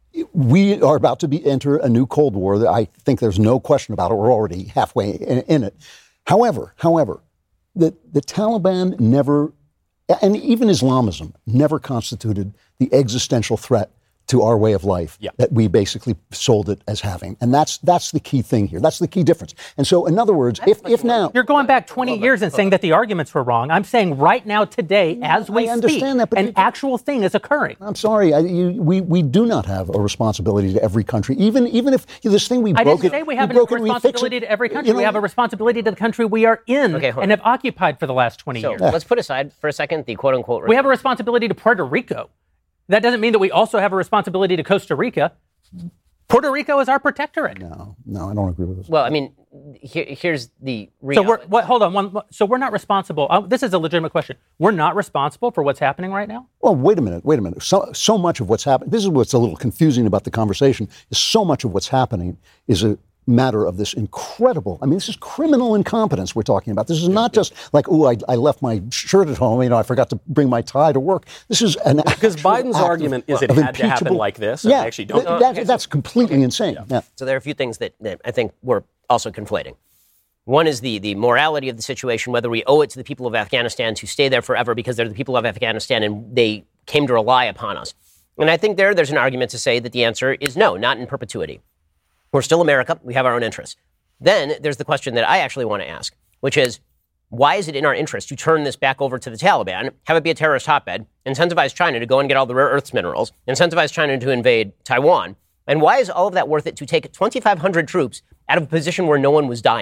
we are about to enter a new Cold War. I think there's no question about it. We're already halfway in it. However, the Taliban never, and even Islamism, never constituted the existential threat to our way of life that we basically sold it as having. And that's the key thing here. That's the key difference. And so, in other words, if now... You're going back 20 years and saying that the arguments were wrong. I'm saying right now, today, as we speak, an actual thing is occurring. I'm sorry. We do not have a responsibility to every country. Even if this thing we broke it... I didn't say we have a responsibility to every country. We have a responsibility to the country we are in and have occupied for the last 20 years. Let's put aside for a second the quote-unquote... We have a responsibility to Puerto Rico. That doesn't mean that we also have a responsibility to Costa Rica. Puerto Rico is our protectorate. No, I don't agree with this. Well, I mean, here's the reality. So hold on. So we're not responsible. This is a legitimate question. We're not responsible for what's happening right now? Well, wait a minute. So much of what's happening, this is what's a little confusing about the conversation, is so much of what's happening is a matter of this this is criminal incompetence we're talking about. This is not just like, I left my shirt at home, I forgot to bring my tie to work. This is an because Biden's argument is it had to happen like this. Yeah, actually don't. That's completely insane. Yeah. So there are a few things that I think we're also conflating. One is the morality of the situation, whether we owe it to the people of Afghanistan to stay there forever because they're the people of Afghanistan and they came to rely upon us. And I think there's an argument to say that the answer is no, not in perpetuity. We're still America. We have our own interests. Then there's the question that I actually want to ask, which is, why is it in our interest to turn this back over to the Taliban, have it be a terrorist hotbed, incentivize China to go and get all the rare earths minerals, incentivize China to invade Taiwan? And why is all of that worth it to take 2,500 troops out of a position where no one was dying?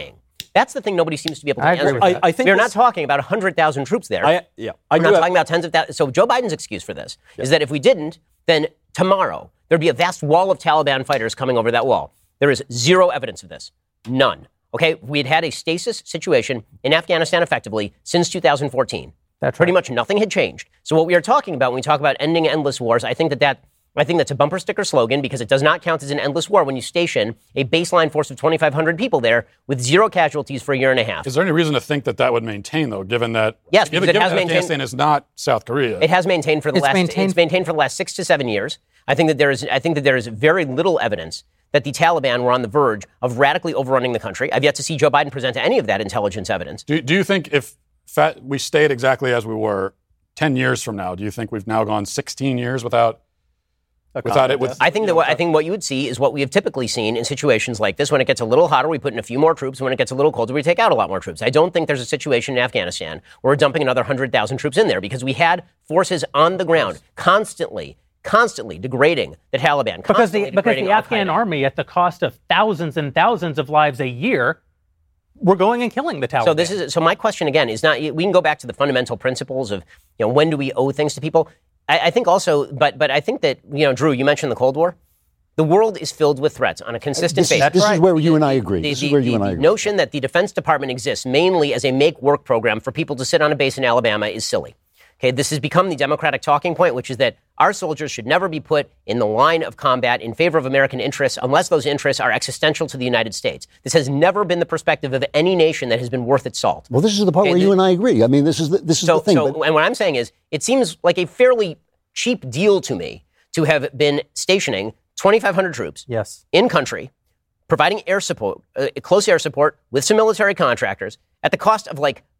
That's the thing nobody seems to be able to I agree answer. with that. I think we're not talking about 100,000 troops there. I we're do not have- talking about tens of thousands. So Joe Biden's excuse for this is that if we didn't, then tomorrow there'd be a vast wall of Taliban fighters coming over that wall. There is zero evidence of this. None. Okay? We'd had a stasis situation in Afghanistan effectively since 2014. That's Pretty right. much nothing had changed. So what we are talking about when we talk about ending endless wars, I think that's a bumper sticker slogan because it does not count as an endless war when you station a baseline force of 2,500 people there with zero casualties for a year and a half. Is there any reason to think that that would maintain, though, given that Yes, given, because it given has that maintained- Afghanistan is not South Korea? It has maintained for the It's maintained for the last 6 to 7 years. I think that there is very little evidence that the Taliban were on the verge of radically overrunning the country. I've yet to see Joe Biden present any of that intelligence evidence. Do you think if we stayed exactly as we were 10 years from now, do you think we've now gone 16 years without it? I think what you would see is what we have typically seen in situations like this. When it gets a little hotter, we put in a few more troops. When it gets a little colder, we take out a lot more troops. I don't think there's a situation in Afghanistan where we're dumping another 100,000 troops in there because we had forces on the ground constantly degrading the Taliban. Because constantly the degrading Afghan Al-Qaeda. army, at the cost of thousands and thousands of lives a year, were going and killing the Taliban. So my question again is not. We can go back to the fundamental principles of when do we owe things to people. I think also, but I think that Drew, you mentioned the Cold War. The world is filled with threats on a consistent basis. This is where you and I agree. The notion that the Defense Department exists mainly as a make-work program for people to sit on a base in Alabama is silly. Okay, this has become the Democratic talking point, which is that our soldiers should never be put in the line of combat in favor of American interests unless those interests are existential to the United States. This has never been the perspective of any nation that has been worth its salt. Well, this is the part where you and I agree. I mean, this is the thing. And what I'm saying is, it seems like a fairly cheap deal to me to have been stationing 2,500 troops in country, providing air support, close air support with some military contractors at the cost of like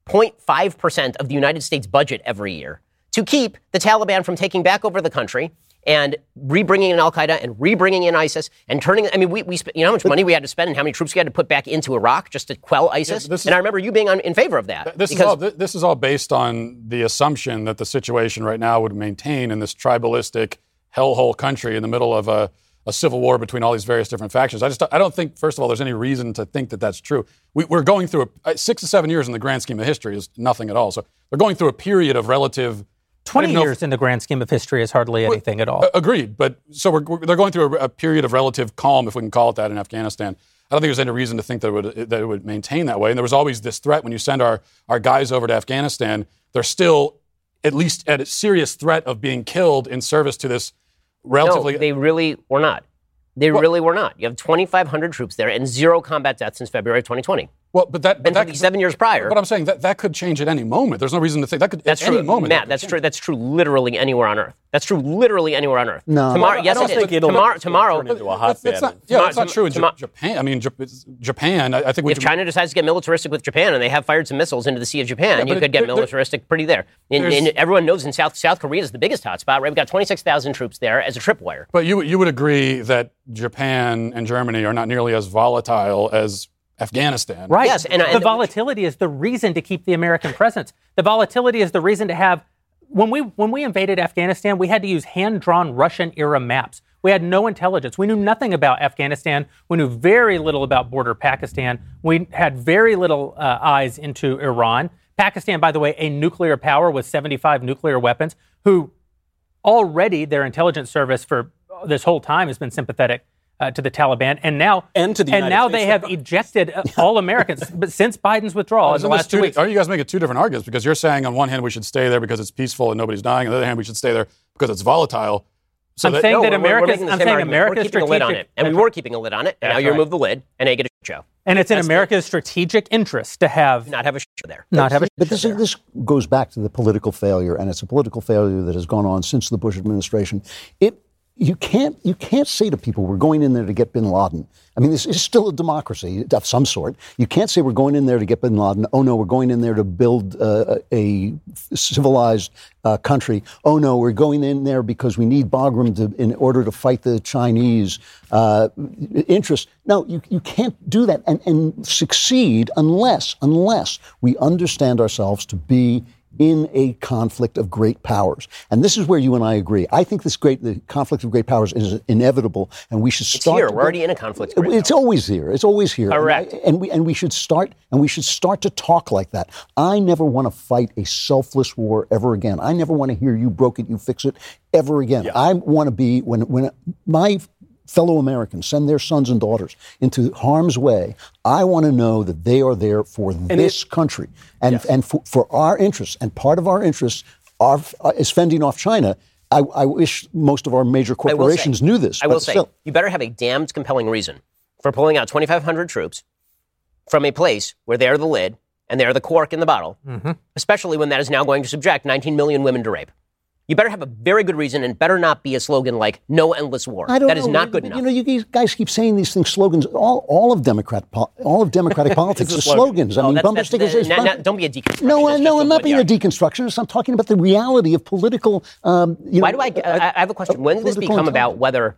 0.5% of the United States budget every year to keep the Taliban from taking back over the country and rebringing in Al-Qaeda and rebringing in ISIS and turning. I mean, we spent, how much money we had to spend and how many troops we had to put back into Iraq just to quell ISIS. And I remember you being in favor of that. This is all based on the assumption that the situation right now would maintain in this tribalistic hellhole country in the middle of a civil war between all these various different factions. I don't think, first of all, there's any reason to think that that's true. We're going through 6 to 7 years in the grand scheme of history is nothing at all. So they're going through a period of relative 20 years in the grand scheme of history is hardly anything at all. Agreed. But so they're going through a period of relative calm, if we can call it that, in Afghanistan. I don't think there's any reason to think that it would maintain that way. And there was always this threat when you send our guys over to Afghanistan, they're still at least at a serious threat of being killed in service to this relatively... No, they really were not. Really were not. You have 2,500 troops there and 0 combat deaths since February of 2020. Well, but that 7 years prior. But I'm saying that could change at any moment. There's no reason to think that could. That's at true, any moment. Matt. That's true. That's true. Literally anywhere on Earth. That's true. Literally anywhere on Earth. No, tomorrow. I Yes, don't it think is. it'll Tomorrow. turn into a hotbed. That's not true in Japan. I mean, Japan. I think if China decides to get militaristic with Japan and they have fired some missiles into the Sea of Japan, you could get militaristic pretty there. And everyone knows in South Korea is the biggest hotspot. Right, we've got 26,000 troops there as a tripwire. But you would agree that Japan and Germany are not nearly as volatile as Afghanistan. Right. Yes, and the volatility is the reason to keep the American presence. The volatility is the reason to have. When we invaded Afghanistan, we had to use hand-drawn Russian-era maps. We had no intelligence. We knew nothing about Afghanistan. We knew very little about border Pakistan. We had very little eyes into Iran. Pakistan, by the way, a nuclear power with 75 nuclear weapons, who already their intelligence service for this whole time has been sympathetic to the Taliban, and now to the United States. they have ejected all Americans. But since Biden's withdrawal in the last 2 weeks, are you guys making two different arguments? Because you're saying on one hand we should stay there because it's peaceful and nobody's dying, on the other hand we should stay there because it's volatile. So I'm saying America's keeping a lid on it, and we were keeping a lid on it, and now you remove the lid, and now you get a show. And it's in America's strategic interest to not have a show there. But this goes back to the political failure, and it's a political failure that has gone on since the Bush administration. You can't say to people, we're going in there to get bin Laden. I mean, this is still a democracy of some sort. You can't say we're going in there to get bin Laden. Oh, no, we're going in there to build a civilized country. Oh, no, we're going in there because we need Bagram in order to fight the Chinese interests. No, you can't do that and succeed unless we understand ourselves to be in a conflict of great powers. And this is where you and I agree. I think the conflict of great powers is inevitable, and we should start. It's here. We're already in a conflict. It's always here. It's always here. Correct. And we should start to talk like that. I never want to fight a selfless war ever again. I never want to hear you broke it, you fix it ever again. Yeah. I want to be when my fellow Americans send their sons and daughters into harm's way, I want to know that they are there for this country and for our interests. And part of our interests is fending off China. I wish most of our major corporations knew this. I will say, you better have a damned compelling reason for pulling out 2,500 troops from a place where they're the lid and they're the cork in the bottle, especially when that is now going to subject 19 million women to rape. You better have a very good reason, and better not be a slogan like "No endless war." That is not good enough. You guys keep saying these things, slogans. All of democratic politics are slogans. I mean, bumper stickers. Don't be a deconstructionist. No, I'm not being a deconstructionist. I'm talking about the reality of political. Why do I have a question. When does this become about whether,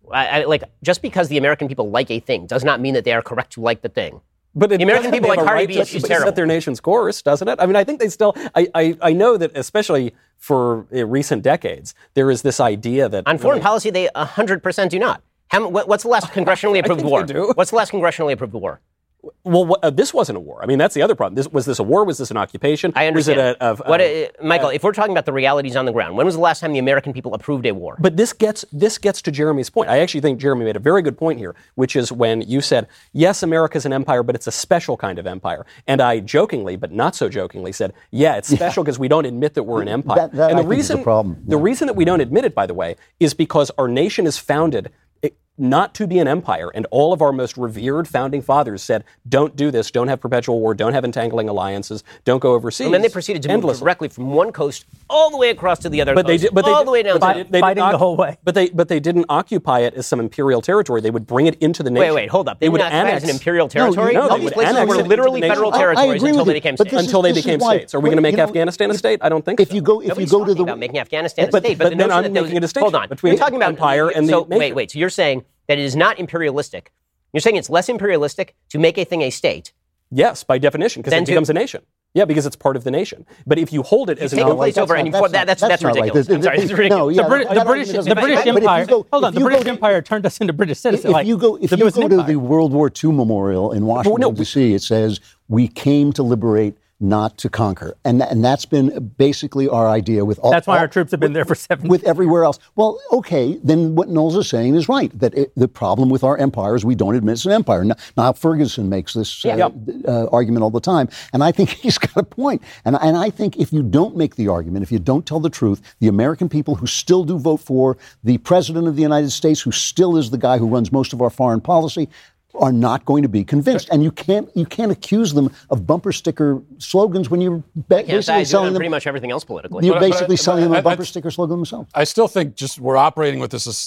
just because the American people like a thing does not mean that they are correct to like the thing? But the American people like Cardi B is terrible. Set their nation's course, doesn't it? I mean, I think they still. I know that, especially for recent decades, there is this idea that on foreign policy they 100% do not. What's the last congressionally approved war? What's the last congressionally approved war? Well, this wasn't a war. I mean, that's the other problem. Was this a war? Was this an occupation? I understand. Michael, if we're talking about the realities on the ground, when was the last time the American people approved a war? But this gets to Jeremy's point. I actually think Jeremy made a very good point here, which is when you said, yes, America's an empire, but it's a special kind of empire. And I jokingly, but not so jokingly, said, yeah, it's special because we don't admit that we're an empire. And the reason is a problem. The reason that we don't admit it, by the way, is because our nation is founded not to be an empire. And all of our most revered founding fathers said, don't do this, don't have perpetual war, don't have entangling alliances, don't go overseas. And then they proceeded to move directly from one coast all the way across to the other coast, all the way down to fighting the whole way. But they didn't occupy it as some imperial territory. They would bring it into the nation. Wait, hold up. They would annex it as an imperial territory? No, all these places were literally federal territories until they became states. Until they became states. Are we going to make Afghanistan a state? I don't think so. If you go to the... about making Afghanistan a state, but then I'm making a distinction between empire and the nation. Wait, so you're saying that it is not imperialistic. You're saying it's less imperialistic to make a thing a state. Yes, by definition, because it becomes a nation. Yeah, because it's part of the nation. But if you hold it as a place over, and that's ridiculous. I'm sorry, it's ridiculous. The British Empire. Hold on, the British Empire turned us into British citizens. If you go to the World War II memorial in Washington D.C., it says we came to liberate, not to conquer. And that's been basically our idea with all... That's why our troops have been there for 7 years. With everywhere else. Well, okay, then what Knowles is saying is right, that the problem with our empire is we don't admit it's an empire. Now Ferguson makes this argument all the time, and I think he's got a point. And I think if you don't make the argument, if you don't tell the truth, the American people who still do vote for the President of the United States, who still is the guy who runs most of our foreign policy, are not going to be convinced, and you can't accuse them of bumper sticker slogans when you're basically selling them pretty much everything else politically. You're basically selling them a bumper sticker slogan themselves. I still think we're operating with this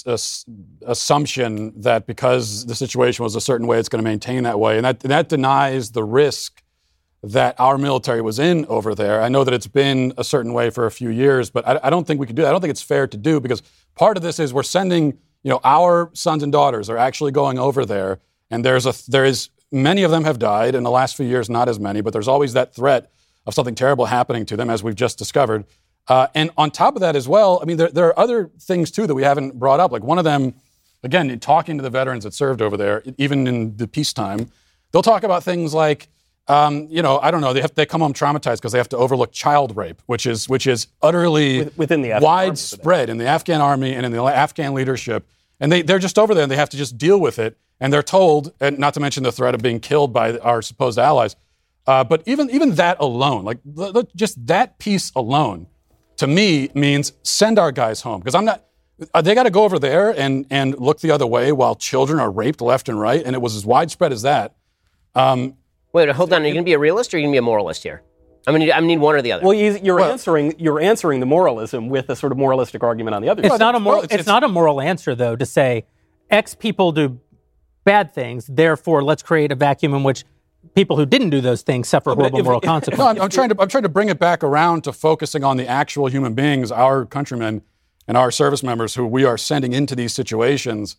assumption that because the situation was a certain way, it's going to maintain that way, and that denies the risk that our military was in over there. I know that it's been a certain way for a few years, but I don't think we can do that. I don't think it's fair to do, because part of this is we're sending, our sons and daughters are actually going over there. And there is many of them have died in the last few years, not as many, but there's always that threat of something terrible happening to them, as we've just discovered. And on top of that as well, I mean, there are other things too that we haven't brought up. Like one of them, again, in talking to the veterans that served over there, even in the peacetime, they'll talk about things like, I don't know, they come home traumatized because they have to overlook child rape, which is utterly within the widespread in the Afghan army and in the Afghan leadership. And they're just over there and they have to just deal with it. And they're told, and not to mention the threat of being killed by our supposed allies, but even that alone, just that piece alone, to me means send our guys home. Because they got to go over there and look the other way while children are raped left and right, and it was as widespread as that. Wait, hold on. Are you going to be a realist or are you going to be a moralist here? I need one or the other. Well, you're answering the moralism with a sort of moralistic argument on the other side. It's not a moral answer, though, to say X people do bad things, therefore let's create a vacuum in which people who didn't do those things suffer horrible moral consequences. No, I'm trying to bring it back around to focusing on the actual human beings, our countrymen and our service members who we are sending into these situations.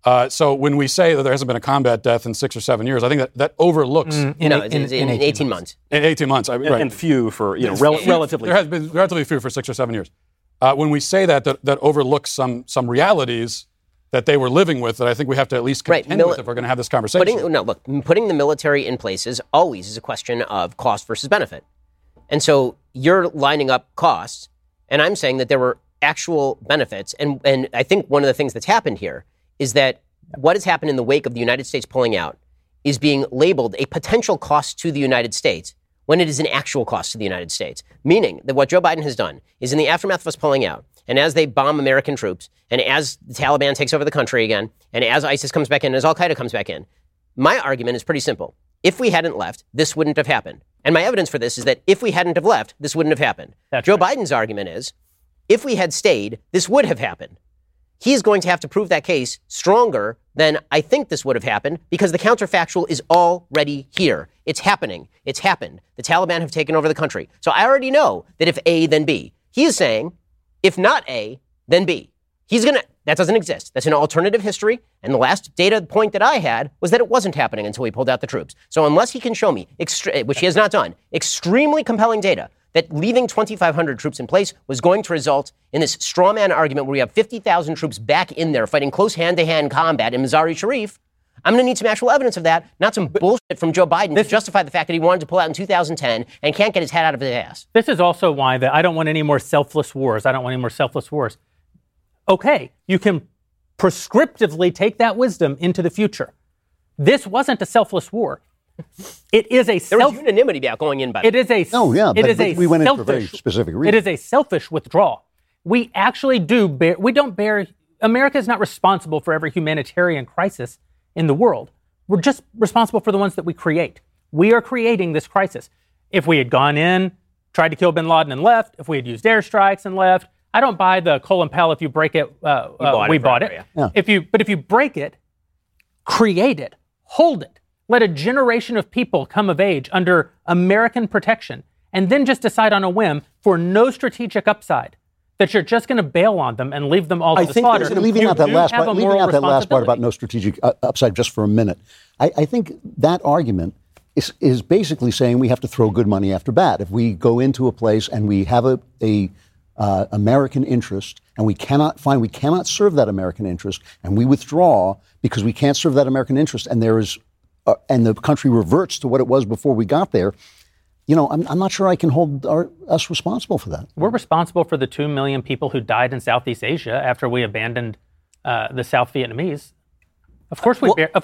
So when we say that there hasn't been a combat death in 6 or 7 years, I think that overlooks in 18 months. In 18 months, I mean, right. And few for relatively. There has been relatively few for 6 or 7 years. When we say that overlooks some realities that they were living with, that I think we have to at least contend with if we're going to have this conversation. Putting the military in place is always a question of cost versus benefit. And so you're lining up costs, and I'm saying that there were actual benefits. And I think one of the things that's happened here is that what has happened in the wake of the United States pulling out is being labeled a potential cost to the United States when it is an actual cost to the United States. Meaning that what Joe Biden has done is in the aftermath of us pulling out, and as they bomb American troops, and as the Taliban takes over the country again, and as ISIS comes back in, and as Al-Qaeda comes back in, my argument is pretty simple. If we hadn't left, this wouldn't have happened. And my evidence for this is that if we hadn't have left, this wouldn't have happened. Joe Biden's argument is, if we had stayed, this would have happened. He is going to have to prove that case stronger than I think this would have happened because the counterfactual is already here. It's happening. It's happened. The Taliban have taken over the country. So I already know that if A, then B. He is saying, if not A, then B. That doesn't exist. That's an alternative history. And the last data point that I had was that it wasn't happening until he pulled out the troops. So unless he can show me, which he has not done, extremely compelling data that leaving 2,500 troops in place was going to result in this straw man argument where we have 50,000 troops back in there fighting close hand-to-hand combat in Mazar-e-Sharif, I'm going to need some actual evidence of that, not some bullshit from Joe Biden to justify the fact that he wanted to pull out in 2010 and can't get his head out of his ass. This is also why I don't want any more selfless wars. Okay, you can prescriptively take that wisdom into the future. This wasn't a selfless war. It is a there was unanimity about going in by it is a we went in for very specific reasons. It is a selfish withdrawal. We actually America is not responsible for every humanitarian crisis in the world. We're just responsible for the ones that we create. We are creating this crisis. If we had gone in, tried to kill bin Laden and left, if we had used airstrikes and left, I don't buy the Colin Powell, if you break it, we bought it. Yeah. If you break it, create it, hold it. Let a generation of people come of age under American protection and then just decide on a whim for no strategic upside that you're just going to bail on them and leave them all to the slaughter. Leaving out that last part about no strategic upside just for a minute, I think that argument is basically saying we have to throw good money after bad. If we go into a place and we have a American interest and we cannot serve that American interest and we withdraw because we can't serve that American interest and and the country reverts to what it was before we got there, I'm not sure I can hold us responsible for that. We're responsible for the 2 million people who died in Southeast Asia after we abandoned the South Vietnamese. Of course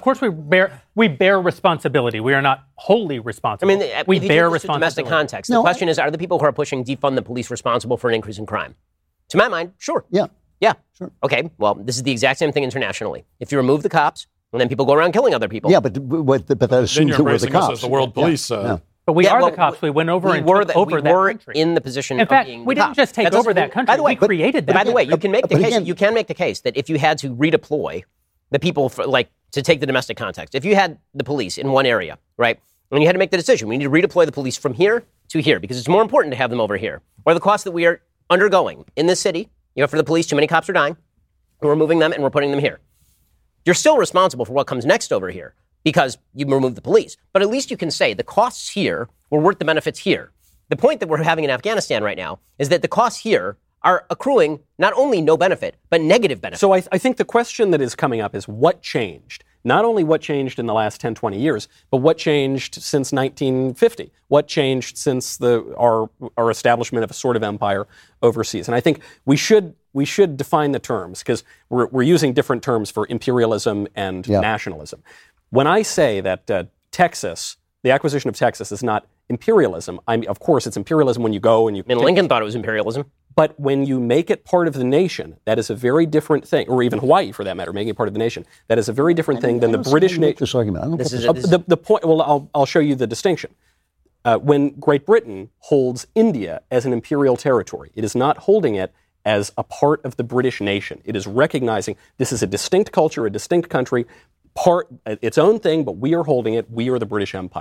we bear responsibility. We are not wholly responsible. I mean, we bear responsibility. Domestic context. The question is, are the people who are pushing defund the police responsible for an increase in crime? To my mind, sure. Yeah. Sure. Okay. Well, this is the exact same thing internationally. If you remove the cops, and then people go around killing other people. Yeah, but that assumes that we're the cops. As the world police. But we are the cops. We went over and took over that country. In the position of being the cops. In fact, we didn't just take over that country. We created that. By the way, you can make the case. You can make the case that if you had to redeploy the people to take the domestic context, if you had the police in one area, right, and you had to make the decision, we need to redeploy the police from here to here because it's more important to have them over here. Or the cost that we are undergoing in this city, for the police, too many cops are dying. We're removing them and we're putting them here. You're still responsible for what comes next over here because you removed the police. But at least you can say the costs here were worth the benefits here. The point that we're having in Afghanistan right now is that the costs here are accruing not only no benefit, but negative benefit. So I think the question that is coming up is what changed? Not only what changed in the last 10, 20 years, but what changed since 1950? What changed since our establishment of a sort of empire overseas? And I think we should define the terms because we're using different terms for imperialism and nationalism. When I say that Texas, the acquisition of Texas is not imperialism, of course it's imperialism when you go and you... And Lincoln thought it was imperialism. But when you make it part of the nation, that is a very different thing, or even Hawaii for that matter, making it part of the nation, that is a very different thing than the British nation. This argument. The point. Well, I'll show you the distinction. When Great Britain holds India as an imperial territory, it is not holding it as a part of the British nation. It is recognizing this is a distinct culture, a distinct country, its own thing, but we are holding it. We are the British Empire.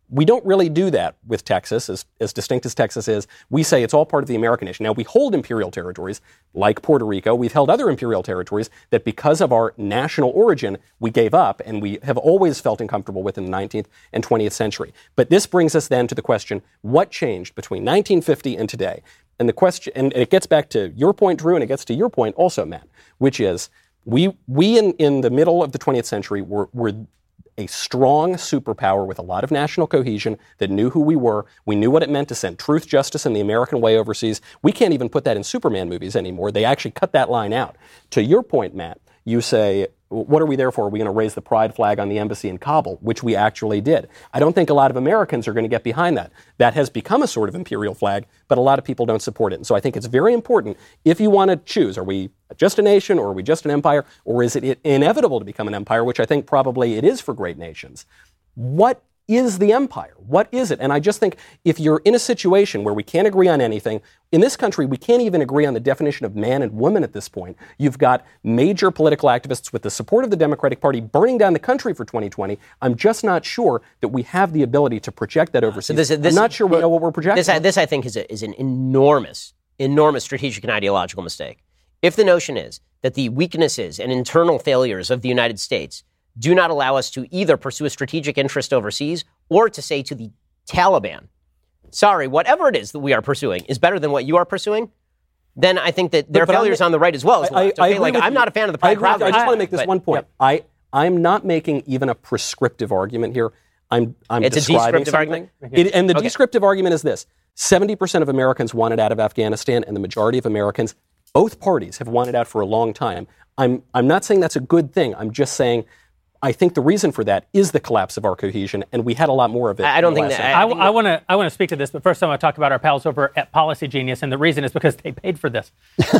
We don't really do that with Texas, as distinct as Texas is. We say it's all part of the American nation. Now, we hold imperial territories like Puerto Rico. We've held other imperial territories that because of our national origin, we gave up and we have always felt uncomfortable with in the 19th and 20th century. But this brings us then to the question, what changed between 1950 and today? And the question, and it gets back to your point, Drew, and it gets to your point also, Matt, which is we in the middle of the 20th century were a strong superpower with a lot of national cohesion that knew who we were. We knew what it meant to send truth, justice, and the American way overseas. We can't even put that in Superman movies anymore. They actually cut that line out. To your point, Matt, you say, what are we there for? Are we going to raise the pride flag on the embassy in Kabul, which we actually did? I don't think a lot of Americans are going to get behind that. That has become a sort of imperial flag, but a lot of people don't support it. And so I think it's very important, if you want to choose, are we just a nation or are we just an empire, or is it inevitable to become an empire, which I think probably it is for great nations? What is the empire? What is it? And I just think if you're in a situation where we can't agree on anything, in this country, we can't even agree on the definition of man and woman at this point. You've got major political activists with the support of the Democratic Party burning down the country for 2020. I'm just not sure that we have the ability to project that overseas. I'm not sure we know what we're projecting. This I think, is an enormous strategic and ideological mistake. If the notion is that the weaknesses and internal failures of the United States do not allow us to either pursue a strategic interest overseas or to say to the Taliban, sorry, whatever it is that we are pursuing is better than what you are pursuing, then I think that their failures on the right as well. I'm not a fan of the private crowd. I just want to make this one point. Yep. I'm not making even a prescriptive argument here. I'm it's describing a descriptive something. Argument? And the descriptive argument is this. 70% of Americans wanted out of Afghanistan, and the majority of Americans, both parties, have wanted out for a long time. I'm not saying that's a good thing. I'm just saying I think the reason for that is the collapse of our cohesion, and we had a lot more of it. I don't think that. I want to speak to this, but first I want to talk about our pals over at Policy Genius, and the reason is because they paid for this.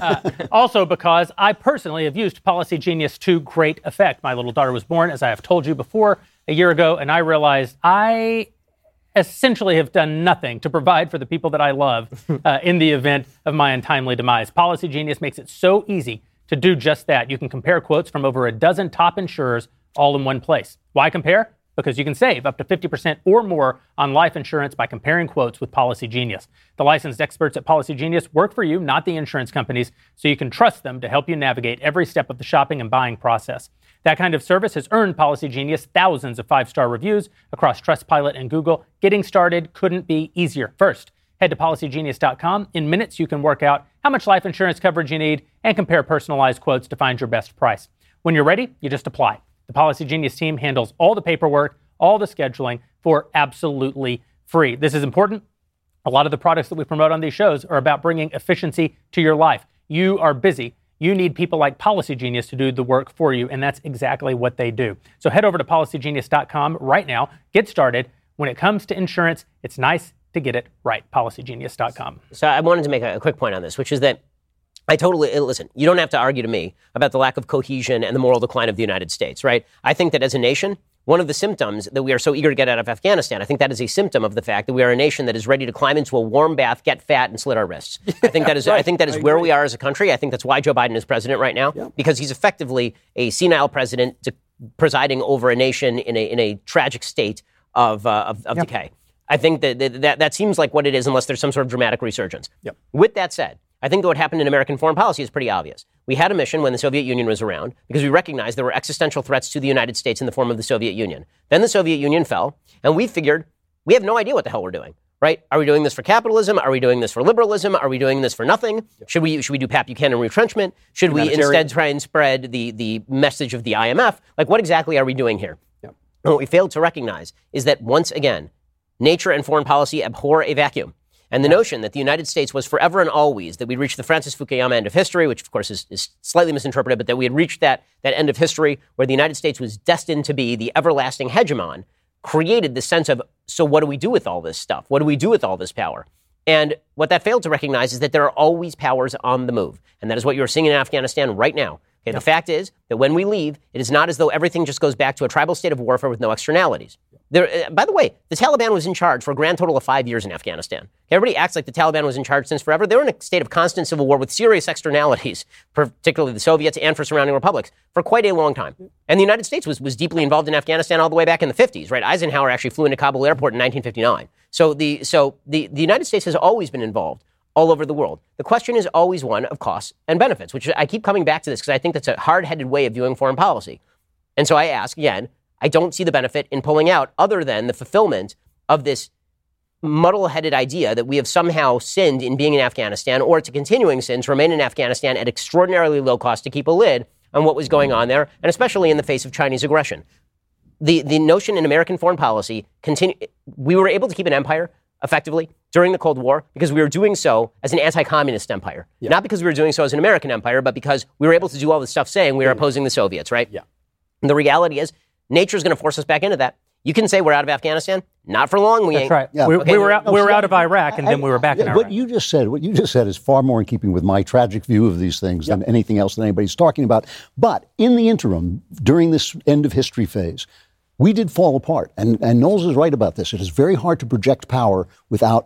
Also because I personally have used Policy Genius to great effect. My little daughter was born, as I have told you before, a year ago, and I realized I essentially have done nothing to provide for the people that I love in the event of my untimely demise. Policy Genius makes it so easy to do just that. You can compare quotes from over a dozen top insurers all in one place. Why compare? Because you can save up to 50% or more on life insurance by comparing quotes with Policy Genius. The licensed experts at Policy Genius work for you, not the insurance companies, so you can trust them to help you navigate every step of the shopping and buying process. That kind of service has earned Policy Genius thousands of 5-star reviews across Trustpilot and Google. Getting started couldn't be easier. First, head to PolicyGenius.com. In minutes, you can work out how much life insurance coverage you need and compare personalized quotes to find your best price. When you're ready, you just apply. The Policy Genius team handles all the paperwork, all the scheduling for absolutely free. This is important. A lot of the products that we promote on these shows are about bringing efficiency to your life. You are busy. You need people like Policy Genius to do the work for you, and that's exactly what they do. So head over to PolicyGenius.com right now. Get started. When it comes to insurance, it's nice to get it right. PolicyGenius.com. So I wanted to make a quick point on this, which is that I totally, listen, you don't have to argue to me about the lack of cohesion and the moral decline of the United States, right? I think that as a nation, one of the symptoms that we are so eager to get out of Afghanistan, I think that is a symptom of the fact that we are a nation that is ready to climb into a warm bath, get fat, and slit our wrists. I think that is, right. I think that is where we are as a country. I think that's why Joe Biden is president right now, because he's effectively a senile president presiding over a nation in a tragic state of decay. I think that seems like what it is, unless there's some sort of dramatic resurgence. With that said, I think that what happened in American foreign policy is pretty obvious. We had a mission when the Soviet Union was around because we recognized there were existential threats to the United States in the form of the Soviet Union. Then the Soviet Union fell, and we figured we have no idea what the hell we're doing, right? Are we doing this for capitalism? Are we doing this for liberalism? Are we doing this for nothing? Should we do Pat Buchanan retrenchment? Should we instead try and spread the message of the IMF? Like, what exactly are we doing here? And what we failed to recognize is that, once again, nature and foreign policy abhor a vacuum. And the notion that the United States was forever and always, that we'd reached the Francis Fukuyama end of history, which of course is slightly misinterpreted, but that we had reached that end of history where the United States was destined to be the everlasting hegemon, created this sense of, so what do we do with all this stuff? What do we do with all this power? And what that failed to recognize is that there are always powers on the move. And that is what you're seeing in Afghanistan right now. Okay, the fact is that when we leave, it is not as though everything just goes back to a tribal state of warfare with no externalities. By the way, the Taliban was in charge for a grand total of 5 years in Afghanistan. Everybody acts like the Taliban was in charge since forever. They were in a state of constant civil war with serious externalities, particularly the Soviets and for surrounding republics, for quite a long time. And the United States was deeply involved in Afghanistan all the way back in the 50s, right? Eisenhower actually flew into Kabul airport in 1959. So the United States has always been involved all over the world. The question is always one of costs and benefits, which I keep coming back to this because I think that's a hard-headed way of viewing foreign policy. And so I ask again, I don't see the benefit in pulling out other than the fulfillment of this muddle-headed idea that we have somehow sinned in being in Afghanistan, or to continuing sin to remain in Afghanistan at extraordinarily low cost to keep a lid on what was going on there, and especially in the face of Chinese aggression. The notion in American foreign policy, we were able to keep an empire effectively during the Cold War because we were doing so as an anti-communist empire. Yeah. Not because we were doing so as an American empire, but because we were able to do all this stuff saying we were opposing the Soviets, right? Yeah. And the reality is, nature's going to force us back into that. You can say we're out of Afghanistan. Not for long. That's right. Yeah. We were out of Iraq, and then we were back in Iraq. What you just said is far more in keeping with my tragic view of these things than anything else that anybody's talking about. But in the interim, during this end of history phase, we did fall apart. And Knowles is right about this. It is very hard to project power without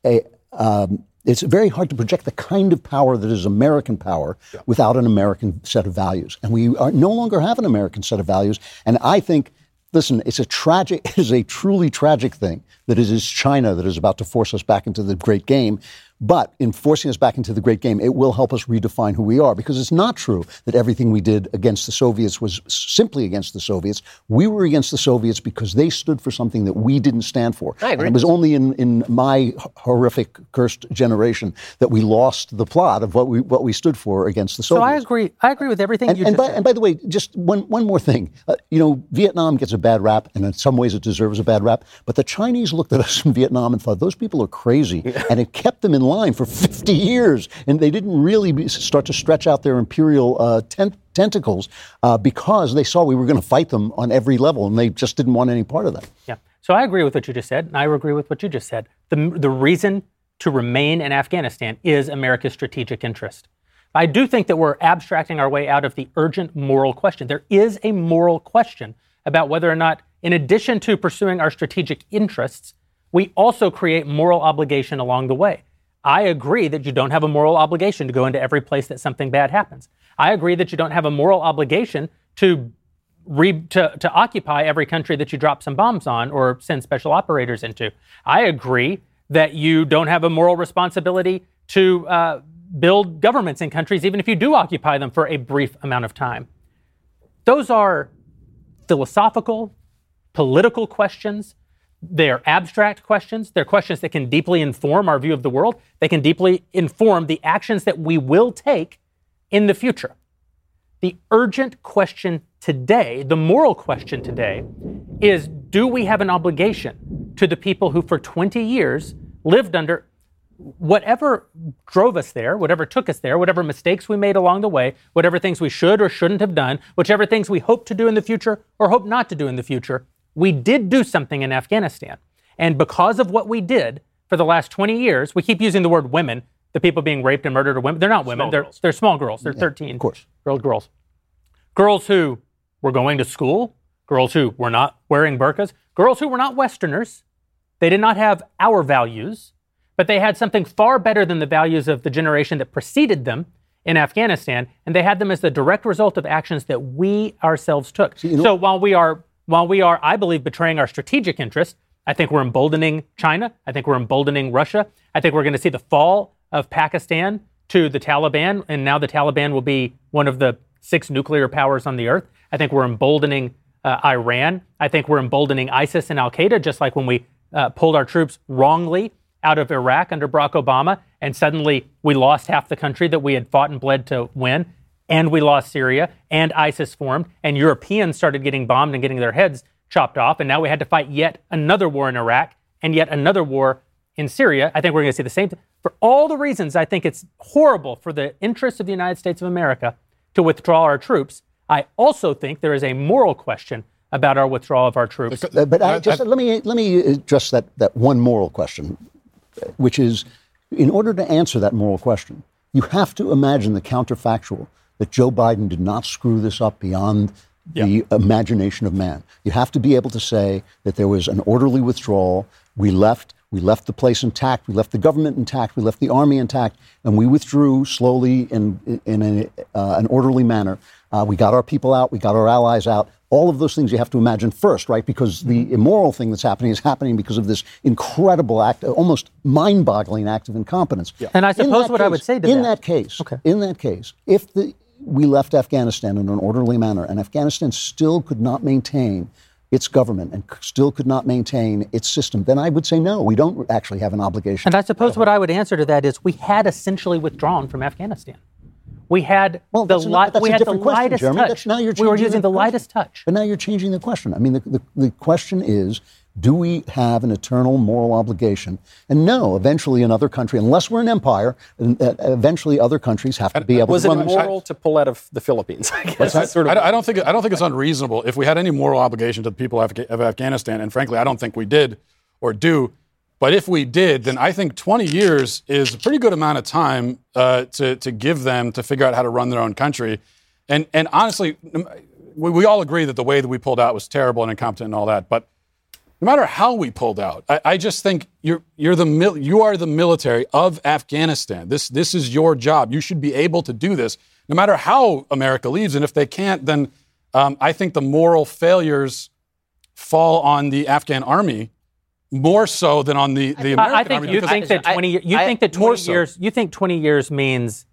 it's very hard to project the kind of power that is American power without an American set of values. And we no longer have an American set of values. And I think, listen, it is a truly tragic thing that it is China that is about to force us back into the great game. But in forcing us back into the great game, it will help us redefine who we are, because it's not true that everything we did against the Soviets was simply against the Soviets. We were against the Soviets because they stood for something that we didn't stand for. I agree. And it was only in my horrific, cursed generation that we lost the plot of what we stood for against the Soviets. So I agree with everything you just said. And by the way, just one more thing. Vietnam gets a bad rap, and in some ways it deserves a bad rap. But the Chinese looked at us in Vietnam and thought, those people are crazy. And it kept them in line for 50 years. And they didn't really start to stretch out their imperial tentacles because they saw we were going to fight them on every level, and they just didn't want any part of that. Yeah. So I agree with what you just said, and I agree with what you just said. The reason to remain in Afghanistan is America's strategic interest. I do think that we're abstracting our way out of the urgent moral question. There is a moral question about whether or not, in addition to pursuing our strategic interests, we also create moral obligation along the way. I agree that you don't have a moral obligation to go into every place that something bad happens. I agree that you don't have a moral obligation to occupy every country that you drop some bombs on or send special operators into. I agree that you don't have a moral responsibility to build governments in countries, even if you do occupy them for a brief amount of time. Those are philosophical, political questions. They're abstract questions. They're questions that can deeply inform our view of the world. They can deeply inform the actions that we will take in the future. The urgent question today, the moral question today, is, do we have an obligation to the people who for 20 years lived under whatever drove us there, whatever took us there, whatever mistakes we made along the way, whatever things we should or shouldn't have done, whichever things we hope to do in the future or hope not to do in the future? We did do something in Afghanistan. And because of what we did for the last 20 years, we keep using the word women, the people being raped and murdered are women. They're not women. They're small girls. They're 13-year-old girls. Girls who were going to school, girls who were not wearing burqas, girls who were not Westerners. They did not have our values, but they had something far better than the values of the generation that preceded them in Afghanistan, and they had them as the direct result of actions that we ourselves took. So while we are, I believe, betraying our strategic interests, I think we're emboldening China. I think we're emboldening Russia. I think we're going to see the fall of Pakistan to the Taliban, and now the Taliban will be one of the 6 nuclear powers on the earth. I think we're emboldening Iran. I think we're emboldening ISIS and Al-Qaeda, just like when we pulled our troops wrongly out of Iraq under Barack Obama, and suddenly we lost half the country that we had fought and bled to win, and we lost Syria, and ISIS formed, and Europeans started getting bombed and getting their heads chopped off, and now we had to fight yet another war in Iraq and yet another war in Syria. I think we're going to see the same thing. For all the reasons I think it's horrible for the interests of the United States of America to withdraw our troops, I also think there is a moral question about our withdrawal of our troops. But let me address that one moral question, which is, in order to answer that moral question, you have to imagine the counterfactual that Joe Biden did not screw this up beyond the imagination of man. You have to be able to say that there was an orderly withdrawal. We left the place intact. We left the government intact. We left the army intact, and we withdrew slowly in an orderly manner. We got our people out. We got our allies out. All of those things you have to imagine first, right? Because the immoral thing that's happening is happening because of this incredible act, almost mind-boggling act of incompetence. Yeah. And I suppose what I would say to in that case, if we left Afghanistan in an orderly manner and Afghanistan still could not maintain its government and still could not maintain its system, then I would say no, we don't actually have an obligation. And I suppose what I would answer to that is we had essentially withdrawn from Afghanistan. We had the lightest touch. We were using the lightest touch. But now you're changing the question. I mean, the question is, do we have an eternal moral obligation? And no, eventually another country, unless we're an empire, eventuly other countries have to be able to run. Was it moral to pull out of the Philippines? I guess I don't think it's unreasonable. If we had any moral obligation to the people of Afghanistan, and frankly, I don't think we did or do, but if we did, then I think 20 years is a pretty good amount of time to give them to figure out how to run their own country. And honestly, we all agree that the way that we pulled out was terrible and incompetent and all that. But no matter how we pulled out, I just think you are the military of Afghanistan. This is your job. You should be able to do this, no matter how America leaves. And if they can't, then I think the moral failures fall on the Afghan army more so than on the American army. I think you think that 20 You think 20 years means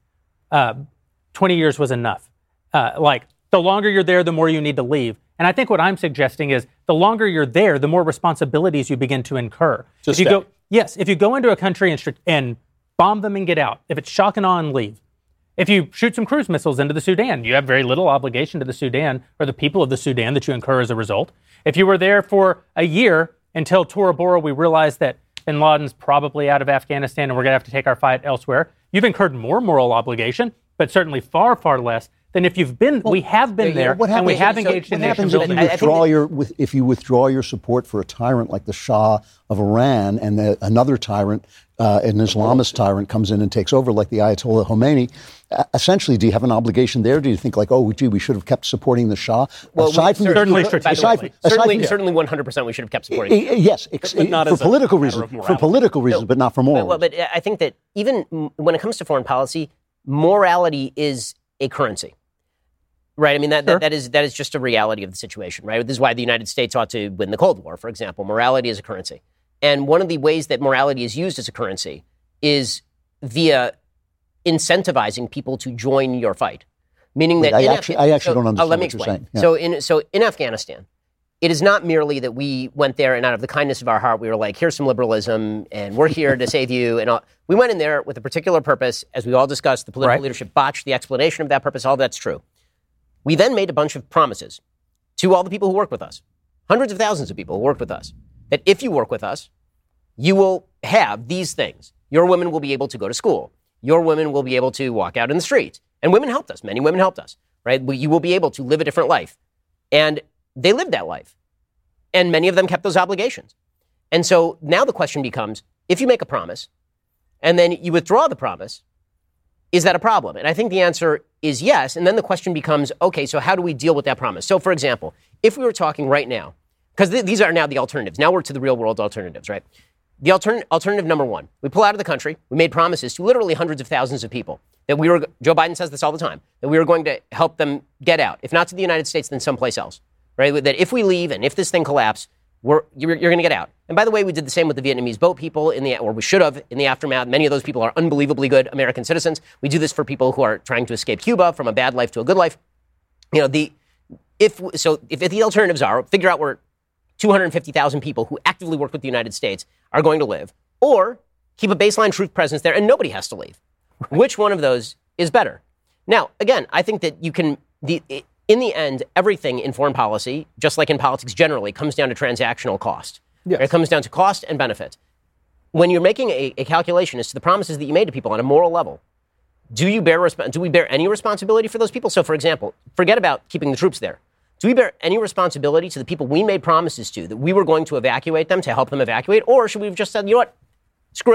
20 years was enough. Like the longer you're there, the more you need to leave. And I think what I'm suggesting is the longer you're there, the more responsibilities you begin to incur. If you go into a country and bomb them and get out, if it's shock and awe and leave, if you shoot some cruise missiles into the Sudan, you have very little obligation to the Sudan or the people of the Sudan that you incur as a result. If you were there for a year until Tora Bora, we realized that bin Laden's probably out of Afghanistan and we're going to have to take our fight elsewhere, you've incurred more moral obligation, but certainly far, far less than if you've been. We have been there, and we have engaged in nation building. If you withdraw your support for a tyrant like the Shah of Iran, and another tyrant, an Islamist tyrant, comes in and takes over, like the Ayatollah Khomeini, essentially, do you have an obligation there? Do you think like, oh, gee, we should have kept supporting the Shah? Well, certainly 100% we should have kept supporting. Yes, for political reasons, but not for moral. Well, but I think that even when it comes to foreign policy, morality is a currency. Right. I mean, that is just a reality of the situation. Right. This is why the United States ought to win the Cold War, for example. Morality is a currency. And one of the ways that morality is used as a currency is via incentivizing people to join your fight. Meaning that I actually don't understand let me what explain. you're saying. Yeah. So in Afghanistan, it is not merely that we went there and out of the kindness of our heart, we were like, here's some liberalism and we're here to save you. And all. We went in there with a particular purpose. As we all discussed, the political leadership botched the explanation of that purpose. All that's true. We then made a bunch of promises to all the people who work with us, hundreds of thousands of people who work with us, that if you work with us, you will have these things. Your women will be able to go to school. Your women will be able to walk out in the street. And women helped us. Many women helped us, right? You will be able to live a different life. And they lived that life. And many of them kept those obligations. And so now the question becomes, if you make a promise and then you withdraw the promise, is that a problem? And I think the answer is yes. And then the question becomes, okay, so how do we deal with that promise? So, for example, if we were talking right now, because these are now the alternatives. Now we're to the real world alternatives, right? The alternative number one, we pull out of the country. We made promises to literally hundreds of thousands of people that Joe Biden says this all the time, that we were going to help them get out. If not to the United States, then someplace else, right? That if we leave and if this thing collapses, you're going to get out. And by the way, we did the same with the Vietnamese boat people or we should have in the aftermath. Many of those people are unbelievably good American citizens. We do this for people who are trying to escape Cuba from a bad life to a good life. You know, if the alternatives are figure out where 250,000 people who actively work with the United States are going to live, or keep a baseline truth presence there and nobody has to leave. Which one of those is better? Now, again, I think that you can in the end, everything in foreign policy, just like in politics generally, comes down to transactional cost. Yes. It comes down to cost and benefit. When you're making a calculation as to the promises that you made to people on a moral level, do we bear any responsibility for those people? So, for example, forget about keeping the troops there. Do we bear any responsibility to the people we made promises to that we were going to evacuate them to help them evacuate? Or should we have just said, you know what, screw it.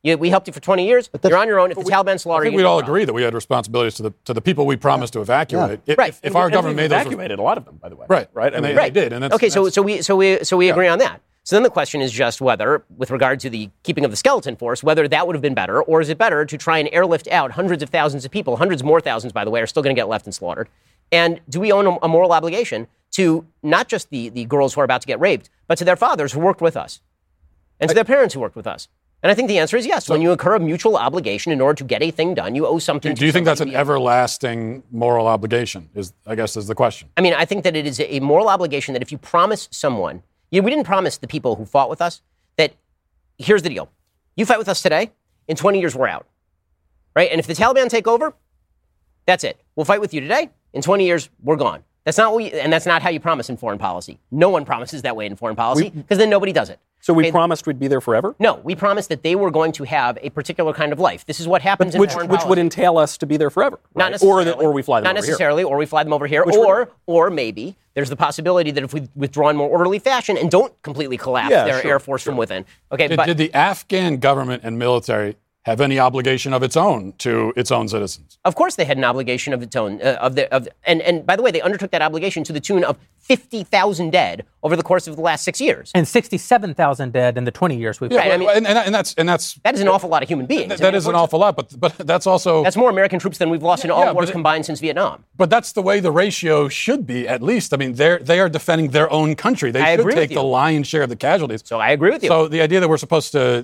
We helped you for 20 years. You're on your own. If the Taliban slaughter I think you, we'd all agree that we had responsibilities to the people we promised to evacuate. Yeah. Right. If our government made those evacuated a lot of them, by the way. Right. And they did. And that's, okay. So we agree on that. So then the question is just whether, with regard to the keeping of the skeleton force, whether that would have been better, or is it better to try and airlift out hundreds of thousands of people, hundreds more thousands, by the way, are still going to get left and slaughtered? And do we own a moral obligation to not just the girls who are about to get raped, but to their fathers who worked with us, and to their parents who worked with us? And I think the answer is yes. So, when you incur a mutual obligation in order to get a thing done, you owe something. Do you think that's an everlasting moral obligation? Is the question. I mean, I think that it is a moral obligation that if you promise someone. We didn't promise the people who fought with us that, here's the deal. You fight with us today, in 20 years we're out, right? And if the Taliban take over, that's it. We'll fight with you today, in 20 years we're gone. That's not and that's not how you promise in foreign policy. No one promises that way in foreign policy, because then nobody does it. So we promised we'd be there forever? No, we promised that they were going to have a particular kind of life. This is what happens in foreign policy. Which would entail us to be there forever, right? Not necessarily. Or we fly them over here. Not necessarily, or we fly them over here. Or maybe there's the possibility that if we withdraw in more orderly fashion and don't completely collapse their air force from within. Okay, did the Afghan government and military have any obligation of its own to its own citizens? Of course they had an obligation of its own. And by the way, they undertook that obligation to the tune of 50,000 dead over the course of the last 6 years. And 67,000 dead in the 20 years we've been. Yeah, right, and that's that is an awful lot of human beings. That is an awful lot, but that's also... That's more American troops than we've lost in all wars combined since Vietnam. But that's the way the ratio should be, at least. I mean, they are defending their own country. They should take the lion's share of the casualties. So I agree with you. So the idea that we're supposed to,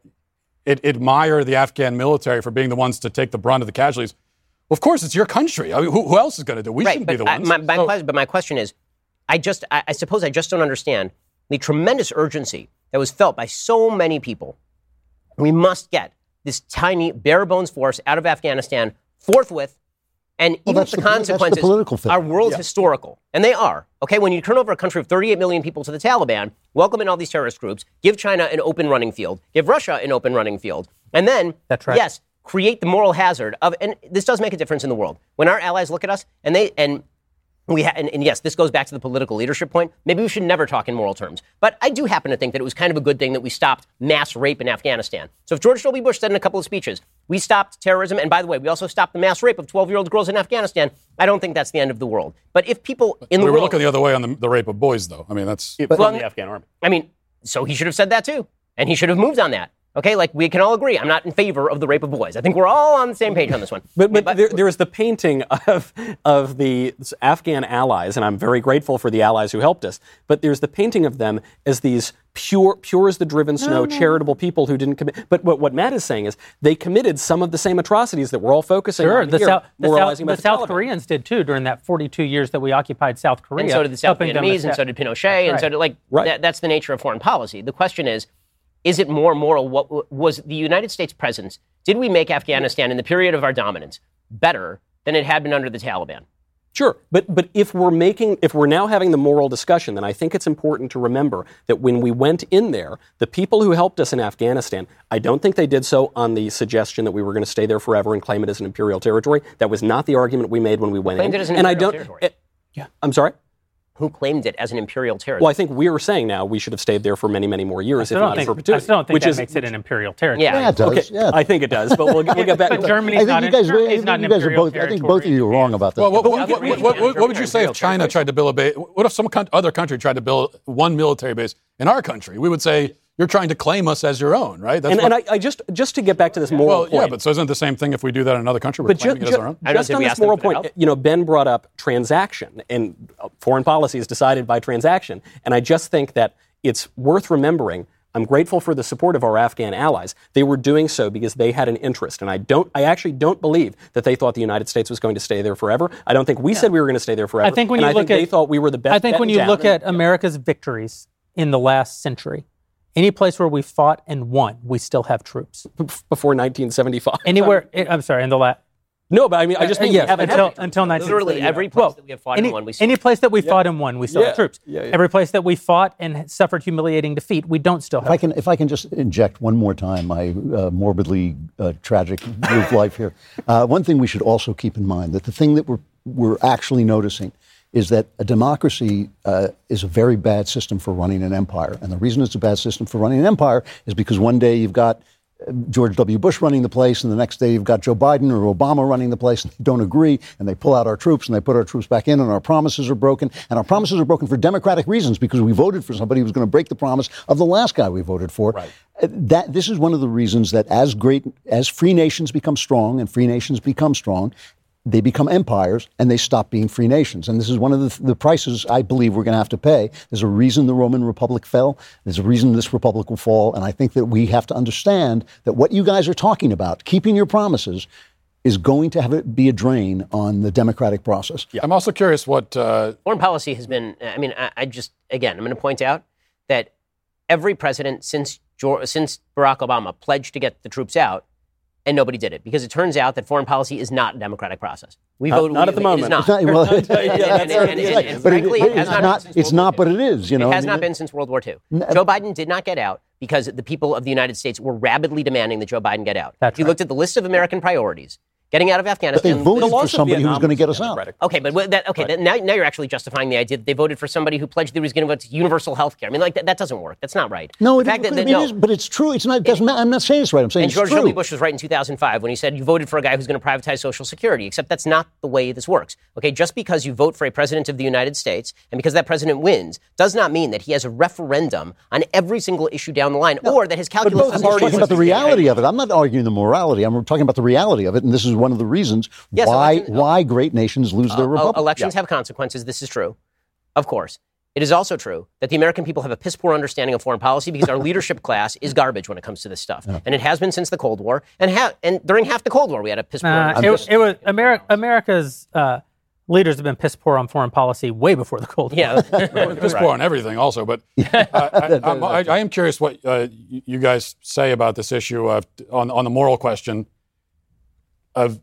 admire the Afghan military for being the ones to take the brunt of the casualties. Well, of course, it's your country. I mean, who else is going to do it? We shouldn't be the ones. But my question is, I suppose I just don't understand the tremendous urgency that was felt by so many people. We must get this tiny, bare-bones force out of Afghanistan forthwith. And even if the consequences are world historical, and they are, okay, when you turn over a country of 38 million people to the Taliban, welcome in all these terrorist groups, give China an open running field, give Russia an open running field, and then, yes, create the moral hazard of, and this does make a difference in the world. When our allies look at us, and yes, this goes back to the political leadership point. Maybe we should never talk in moral terms. But I do happen to think that it was kind of a good thing that we stopped mass rape in Afghanistan. So if George W. Bush said in a couple of speeches, we stopped terrorism, and by the way, we also stopped the mass rape of 12-year-old girls in Afghanistan, I don't think that's the end of the world. But if people in the world... We were looking the other way on the rape of boys, though. I mean, that's... From the Afghan army. I mean, so he should have said that, too. And he should have moved on that. Okay, like we can all agree, I'm not in favor of the rape of boys. I think we're all on the same page on this one. But there is the painting of the Afghan allies, and I'm very grateful for the allies who helped us, but there's the painting of them as these pure as the driven snow, charitable people who didn't commit. But what Matt is saying is they committed some of the same atrocities that we're all focusing on here. The South Koreans did, too, during that 42 years that we occupied South Korea. And so did the South Vietnamese, and so did Pinochet, and so did, that's the nature of foreign policy. The question is it more moral? What was the United States presence? Did we make Afghanistan in the period of our dominance better than it had been under the Taliban? Sure, but if we're now having the moral discussion, then I think it's important to remember that when we went in there, the people who helped us in Afghanistan, I don't think they did so on the suggestion that we were going to stay there forever and claim it as an imperial territory. That was not the argument we made when we went in. Claimed it as an imperial territory. I'm sorry? Who claimed it as an imperial territory? Well, I think we were saying now we should have stayed there for many, many more years, if not in perpetuity. I still don't think that makes it an imperial territory. Yeah, it does. Okay, yeah. I think it does, but we'll get back to Germany's not an imperial territory. I think both of you are wrong about this. Well, what would you say if China tried to build a base? What if some other country tried to build one military base in our country? We would say, you're trying to claim us as your own, right? I just to get back to this moral point. Yeah, but so isn't it the same thing if we do that in another country? We're claiming it as our own? Just on this moral point, Ben brought up transaction, and foreign policy is decided by transaction. And I just think that it's worth remembering. I'm grateful for the support of our Afghan allies. They were doing so because they had an interest. And I actually don't believe that they thought the United States was going to stay there forever. I don't think we said we were going to stay there forever. I think they thought we were the best. I think when you look at America's victories in the last century, any place where we fought and won, we still have troops. Before 1975. Anywhere, I'm sorry, in the last... No, but I mean, I just mean until 1975. Literally every place that we have fought and won, we still... Any place that we fought and won, we still have troops. Every place that we fought and suffered humiliating defeat, we don't still have If I can just inject one more time my morbidly tragic view of life here. One thing we should also keep in mind, that the thing that we're actually noticing is that a democracy is a very bad system for running an empire. And the reason it's a bad system for running an empire is because one day you've got George W. Bush running the place, and the next day you've got Joe Biden or Obama running the place, and they don't agree, and they pull out our troops, and they put our troops back in, and our promises are broken. And our promises are broken for democratic reasons, because we voted for somebody who was going to break the promise of the last guy we voted for. Right. This is one of the reasons that as free nations become strong, and free nations become strong, they become empires and they stop being free nations. And this is one of the prices I believe we're going to have to pay. There's a reason the Roman Republic fell. There's a reason this republic will fall. And I think that we have to understand that what you guys are talking about, keeping your promises, is going to be a drain on the democratic process. Yeah. I'm also curious what... Foreign policy has been... I mean, I'm going to point out that every president since Barack Obama pledged to get the troops out, and nobody did it, because it turns out that foreign policy is not a democratic process. We vote not at the moment. It is not. Frankly, it's not, but it is. It has not been since World War II. Joe Biden did not get out because the people of the United States were rabidly demanding that Joe Biden get out. If you looked at the list of American priorities, getting out of Afghanistan. But they voted for somebody who was going to get us out. Okay, but now you're actually justifying the idea that they voted for somebody who pledged that he was going to vote to universal health care. I mean, like that doesn't work. That's not right. No, but it's true. It's not. It doesn't matter. I'm not saying it's right. I'm saying it's true. And George W. Bush was right in 2005 when he said you voted for a guy who's going to privatize Social Security. Except that's not the way this works. Okay, just because you vote for a president of the United States and because that president wins does not mean that he has a referendum on every single issue down the line, or that his calculus. I'm talking about the reality of it. I'm not arguing the morality. I'm talking about the reality of it, and this is one of the reasons. Yes, why great nations lose their republic. Elections have consequences. This is true. Of course. It is also true that the American people have a piss-poor understanding of foreign policy because our leadership class is garbage when it comes to this stuff. Yeah. And it has been since the Cold War. And during half the Cold War, we had a piss-poor understanding. It was America's leaders have been piss-poor on foreign policy way before the Cold War. Yeah. Piss-poor on everything also. But I am curious what you guys say about this issue on the moral question of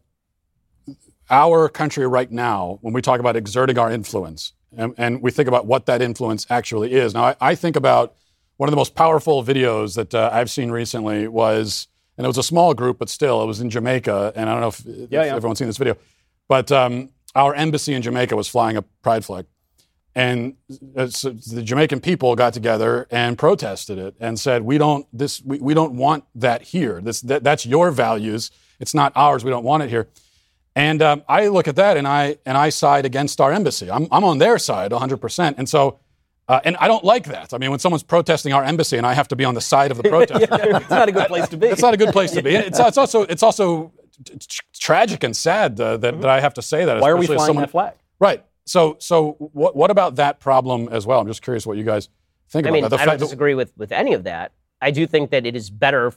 our country right now, when we talk about exerting our influence, and we think about what that influence actually is. Now, I think about one of the most powerful videos that I've seen recently was, and it was a small group, but still, it was in Jamaica, and I don't know if everyone's seen this video, but our embassy in Jamaica was flying a pride flag. And so the Jamaican people got together and protested it and said, we don't want that here. That's your values. It's not ours. We don't want it here. And I look at that and I side against our embassy. I'm on their side 100%. And so, and I don't like that. I mean, when someone's protesting our embassy and I have to be on the side of the protest, it's not a good place to be. It's not a good place to be. It's also tragic and sad that I have to say that. Why are we flying that flag? Right. So what about that problem as well? I'm just curious what you guys think about that. I don't disagree with any of that. I do think that it is better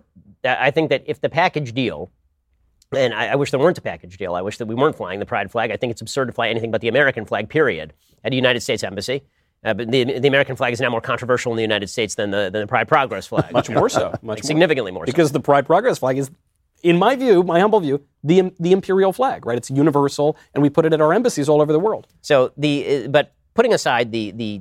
I think that if the package deal, and I wish there weren't a package deal. I wish that we weren't flying the pride flag. I think it's absurd to fly anything but the American flag, period, at a United States embassy. But the American flag is now more controversial in the United States than the Pride Progress flag. Much more so. Significantly more so. Because the Pride Progress flag is, in my view, my humble view, the imperial flag, right? It's universal, and we put it at our embassies all over the world. So but putting aside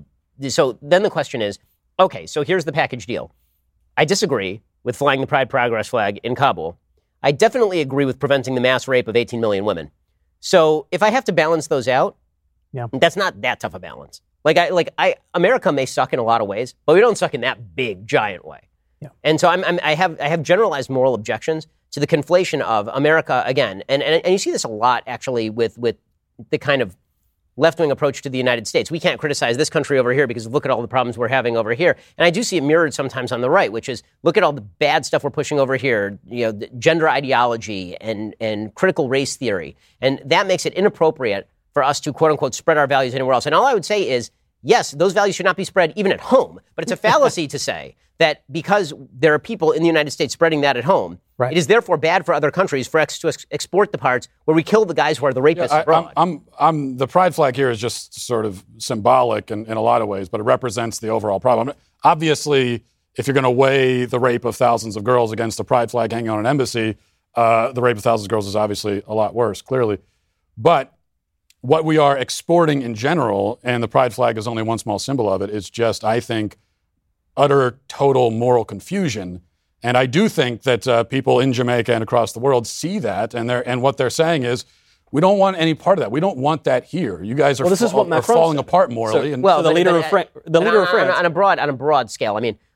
so then the question is, okay, so here's the package deal. I disagree with flying the Pride Progress flag in Kabul. I definitely agree with preventing the mass rape of 18 million women. So if I have to balance those out, that's not that tough a balance. America may suck in a lot of ways, but we don't suck in that big, giant way. Yeah. And so I have generalized moral objections to the conflation of America again, and you see this a lot actually with the kind of left-wing approach to the United States. We can't criticize this country over here because look at all the problems we're having over here. And I do see it mirrored sometimes on the right, which is look at all the bad stuff we're pushing over here, gender ideology and critical race theory. And that makes it inappropriate for us to, quote unquote, spread our values anywhere else. And all I would say is, yes, those values should not be spread even at home. But it's a fallacy to say that because there are people in the United States spreading that at home, right, it is therefore bad for other countries for us to export the parts where we kill the guys who are the rapists abroad. The pride flag here is just sort of symbolic in a lot of ways, but it represents the overall problem. Obviously, if you're going to weigh the rape of thousands of girls against the pride flag hanging on an embassy, the rape of thousands of girls is obviously a lot worse, clearly. But what we are exporting in general, and the pride flag is only one small symbol of it, is just, I think, utter, total moral confusion. And I do think that people in Jamaica and across the world see that, and what they're saying is, we don't want any part of that. We don't want that here. You guys are, this is what are falling apart morally. The leader of France. On a broad scale, I mean,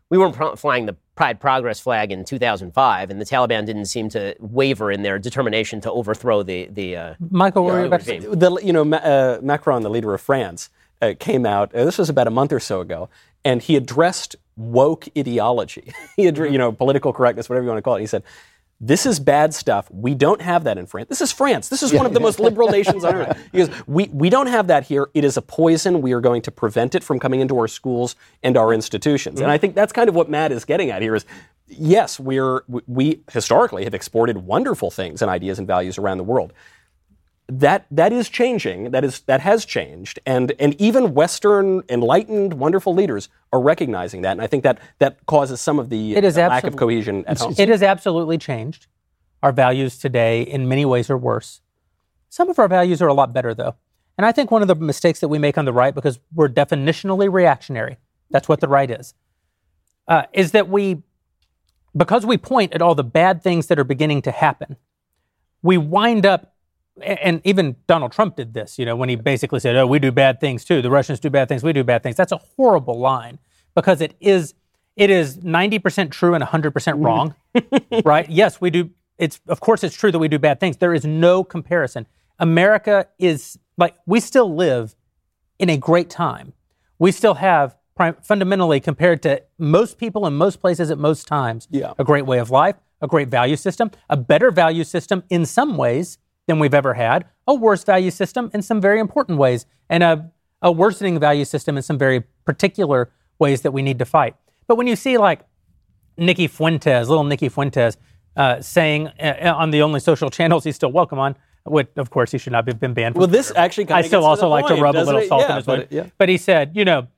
we weren't flying the Pride Progress flag in 2005, and the Taliban didn't seem to waver in their determination to overthrow the Michael, what were you about to say? Macron, the leader of France, came out. This was about a month or so ago, and he addressed woke ideology. He addressed, political correctness, whatever you want to call it. He said, "This is bad stuff. We don't have that in France. This is France. This is one of the most liberal nations on earth." He goes, we don't have that here. It is a poison. We are going to prevent it from coming into our schools and our institutions. And I think that's kind of what Matt is getting at here is, yes, we historically have exported wonderful things and ideas and values around the world. That is changing. That has changed. And even Western enlightened, wonderful leaders are recognizing that. And I think that causes some of the lack of cohesion at home. It has absolutely changed. Our values today, in many ways, are worse. Some of our values are a lot better, though. And I think one of the mistakes that we make on the right, because we're definitionally reactionary, that's what the right is that because we point at all the bad things that are beginning to happen, we wind up. And even Donald Trump did this, when he basically said, "Oh, we do bad things too. The Russians do bad things. We do bad things." That's a horrible line because it is 90% true and 100% wrong, right? Yes, we do. Of course it's true that we do bad things. There is no comparison. America is we still live in a great time. We still have fundamentally, compared to most people in most places at most times, a great way of life, a great value system, a better value system in some ways than we've ever had, a worse value system in some very important ways, and a worsening value system in some very particular ways that we need to fight. But when you see little Nikki Fuentes, saying on the only social channels he's still welcome on, which of course he should not have been banned from. Well, this actually I still also like to rub a little salt in his wound. But he said,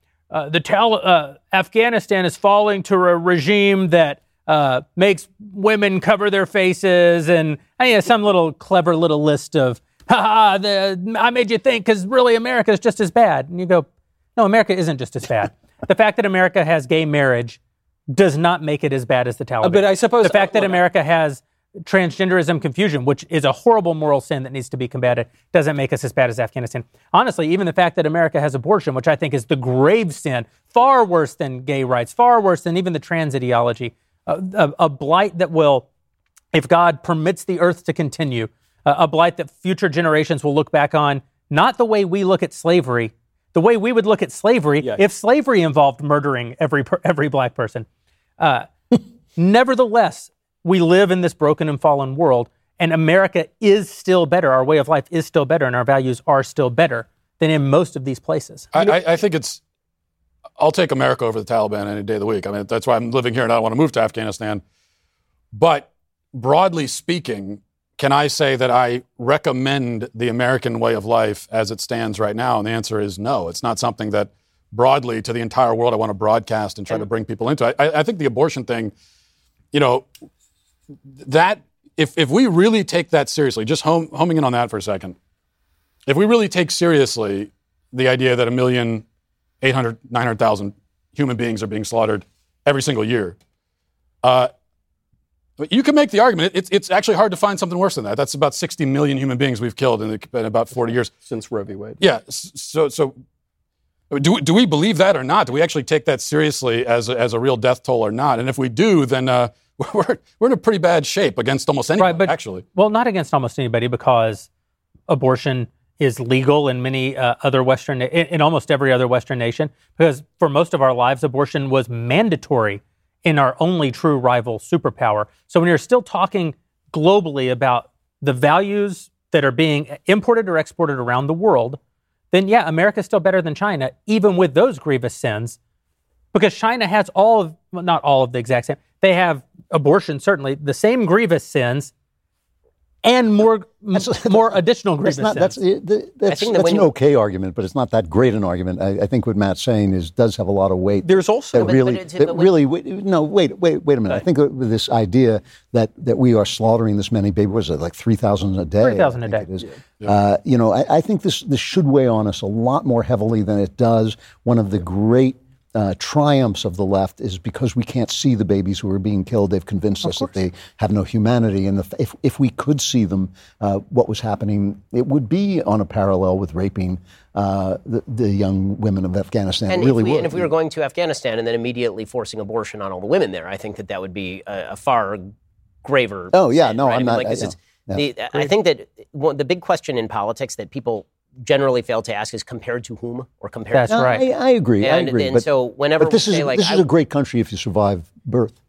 Afghanistan is falling to a regime that makes women cover their faces, and some little clever little list of, I made you think, because really America is just as bad. And you go, no, America isn't just as bad. The fact that America has gay marriage does not make it as bad as the Taliban. But I suppose the fact that America has transgenderism confusion, which is a horrible moral sin that needs to be combated, doesn't make us as bad as Afghanistan. Honestly, even the fact that America has abortion, which I think is the grave sin, far worse than gay rights, far worse than even the trans ideology, a blight that will, if God permits the earth to continue, a blight that future generations will look back on, not the way we look at slavery, the way we would look at slavery if slavery involved murdering every black person. Nevertheless, we live in this broken and fallen world, and America is still better. Our way of life is still better, and our values are still better than in most of these places. I think I'll take America over the Taliban any day of the week. I mean, that's why I'm living here and I don't want to move to Afghanistan. But broadly speaking, can I say that I recommend the American way of life as it stands right now? And the answer is no. It's not something that broadly to the entire world I want to broadcast and try to bring people into. I think the abortion thing, that if we really take that seriously, just homing in on that for a second, if we really take seriously the idea that 900,000 human beings are being slaughtered every single year, you can make the argument. It's actually hard to find something worse than that. That's about 60 million human beings we've killed in about 40 years. Since Roe v. Wade. Yeah. So do we believe that or not? Do we actually take that seriously as a real death toll or not? And if we do, then we're in a pretty bad shape against almost anybody, actually. Well, not against almost anybody, because abortion is legal in many in almost every other Western nation, because for most of our lives, abortion was mandatory in our only true rival superpower. So when you're still talking globally about the values that are being imported or exported around the world, then America's still better than China, even with those grievous sins, because China has not all of the exact same. They have abortion, certainly, the same grievous sins, and more additional grievous sins. That's an okay argument, but it's not that great an argument. I think what Matt's saying does have a lot of weight. There's also wait a minute. I think with this idea that we are slaughtering this many babies, was it like 3,000 a day? 3,000 a day. It is. I think this should weigh on us a lot more heavily than it does. One of the great triumphs of the left is because we can't see the babies who are being killed. They've convinced us that they have no humanity. And if we could see them, what was happening, it would be on a parallel with raping the young women of Afghanistan. And, it really if we were going to Afghanistan and then immediately forcing abortion on all the women there, I think that would be a far graver. Oh, yeah, sin, no, right? I'm not. I think that the big question in politics that people generally fail to ask is compared to whom or compared That's to. right. I agree. And but, so whenever but this we is say, like, this is a great country if you survive birth.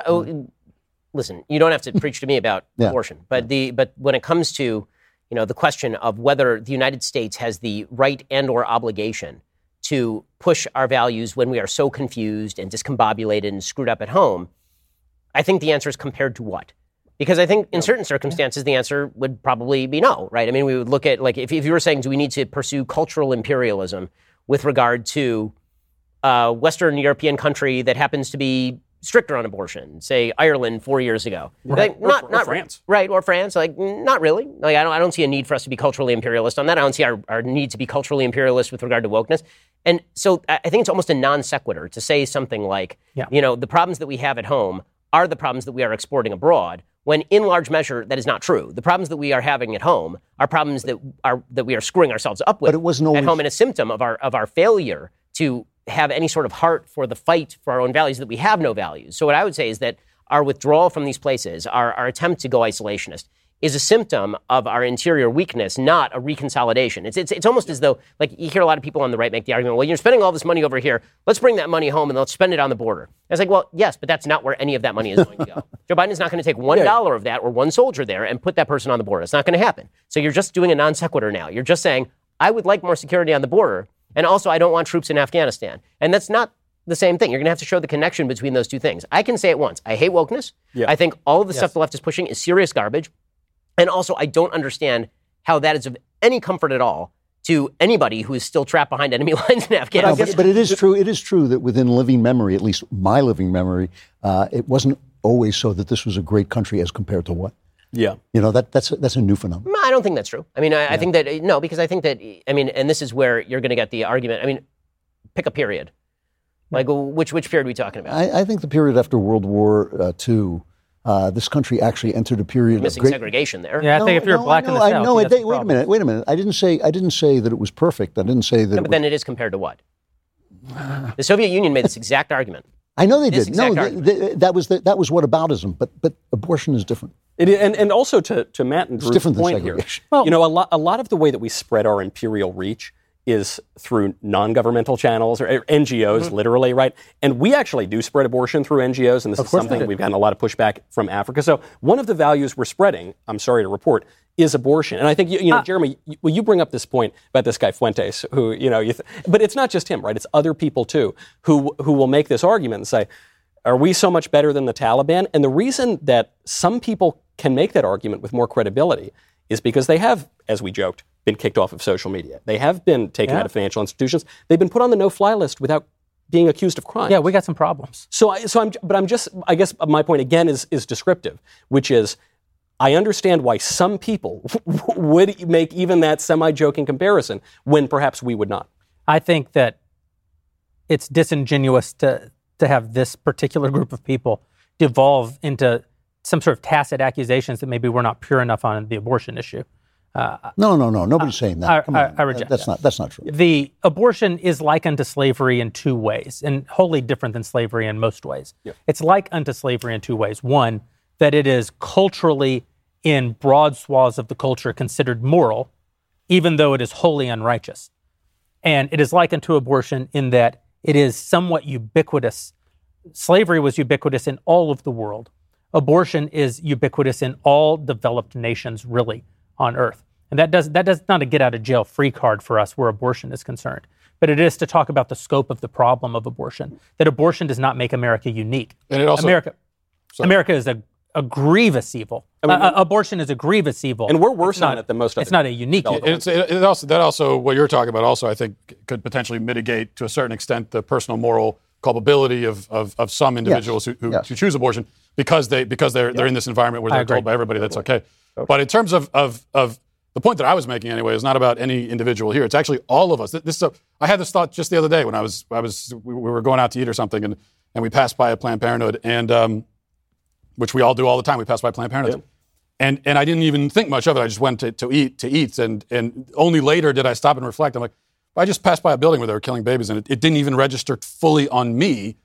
Listen, you don't have to preach to me about abortion, but when it comes to the question of whether the United States has the right and or obligation to push our values when we are so confused and discombobulated and screwed up at home, I think the answer is compared to what? Because I think in certain circumstances, the answer would probably be no, right? I mean, we would look at, like, if you were saying, do we need to pursue cultural imperialism with regard to a Western European country that happens to be stricter on abortion, say Ireland 4 years ago? Right. Like, Or France. Right, or France. Like, not really. Like, I don't see a need for us to be culturally imperialist on that. I don't see our need to be culturally imperialist with regard to wokeness. And so I think it's almost a non sequitur to say something like, the problems that we have at home are the problems that we are exporting abroad, when in large measure that is not true. The problems that we are having at home are problems that we are screwing ourselves up with But it wasn't always at home, and a symptom of our failure to have any sort of heart for the fight for our own values, that we have no values. So what I would say is that our withdrawal from these places, our attempt to go isolationist, is a symptom of our interior weakness, not a reconsolidation. It's almost as though, like, you hear a lot of people on the right make the argument, well, you're spending all this money over here, let's bring that money home and let's spend it on the border. And it's like, well, yes, but that's not where any of that money is going to go. Joe Biden is not going to take $1 of that or one soldier there and put that person on the border. It's not going to happen. So you're just doing a non sequitur now. You're just saying, I would like more security on the border, and also I don't want troops in Afghanistan. And that's not the same thing. You're going to have to show the connection between those two things. I can say it once. I hate wokeness. Yeah. I think all of the stuff the left is pushing is serious garbage. And also, I don't understand how that is of any comfort at all to anybody who is still trapped behind enemy lines in Afghanistan. But it is true. It is true that within living memory, at least my living memory, it wasn't always so that this was a great country as compared to what. Yeah. That's a new phenomenon. I don't think that's true. I mean, I think that, no, because I think that, and this is where you're going to get the argument. I mean, pick a period. Like, which period are we talking about? I think the period after World War II, this country actually entered a period missing of great segregation there. Yeah, I think if you're black in the South, wait a minute. I didn't say that it was perfect. I didn't say that. But then it is compared to what? The Soviet Union made this exact argument. I know they did. No, that was whataboutism. But abortion is different. And also to Matt and Drew's point here, Well, a lot of the way that we spread our imperial reach is through non-governmental channels or NGOs, literally, right? And we actually do spread abortion through NGOs, and this is something we've gotten a lot of pushback from Africa. So one of the values we're spreading, I'm sorry to report, is abortion. And I think, Jeremy, you bring up this point about this guy Fuentes, who, but it's not just him, right? It's other people too who will make this argument and say, are we so much better than the Taliban? And the reason that some people can make that argument with more credibility is because they have, as we joked, been kicked off of social media. They have been taken out of financial institutions. They've been put on the no-fly list without being accused of crime. Yeah, we got some problems. I guess my point again is descriptive, which is I understand why some people would make even that semi-joking comparison when perhaps we would not. I think that it's disingenuous to have this particular group of people devolve into some sort of tacit accusations that maybe we're not pure enough on the abortion issue. No. Nobody's saying that. Come on. I reject that. That's not true. The abortion is like unto slavery in two ways, and wholly different than slavery in most ways. Yeah. It's like unto slavery in two ways. One, that it is culturally, in broad swaths of the culture, considered moral, even though it is wholly unrighteous. And it is like unto abortion in that it is somewhat ubiquitous. Slavery was ubiquitous in all of the world. Abortion is ubiquitous in all developed nations, really, on earth. And that does not a get-out-of-jail-free card for us where abortion is concerned. But it is to talk about the scope of the problem of abortion, that abortion does not make America unique. And it also, America is a grievous evil. Abortion is a grievous evil. And we're worse on it than most other. It's not a unique evil. That also, what you're talking about also, I think, could potentially mitigate, to a certain extent, the personal moral culpability of some individuals who choose abortion because they're in this environment where they're told by everybody that's okay. But in terms of the point that I was making anyway is not about any individual here. It's actually all of us. I had this thought just the other day when we were going out to eat or something, and we passed by a Planned Parenthood, and which we all do all the time. We pass by Planned Parenthood. Yeah. And I didn't even think much of it. I just went to eat, and only later did I stop and reflect. I'm like, I just passed by a building where they were killing babies, and it didn't even register fully on me,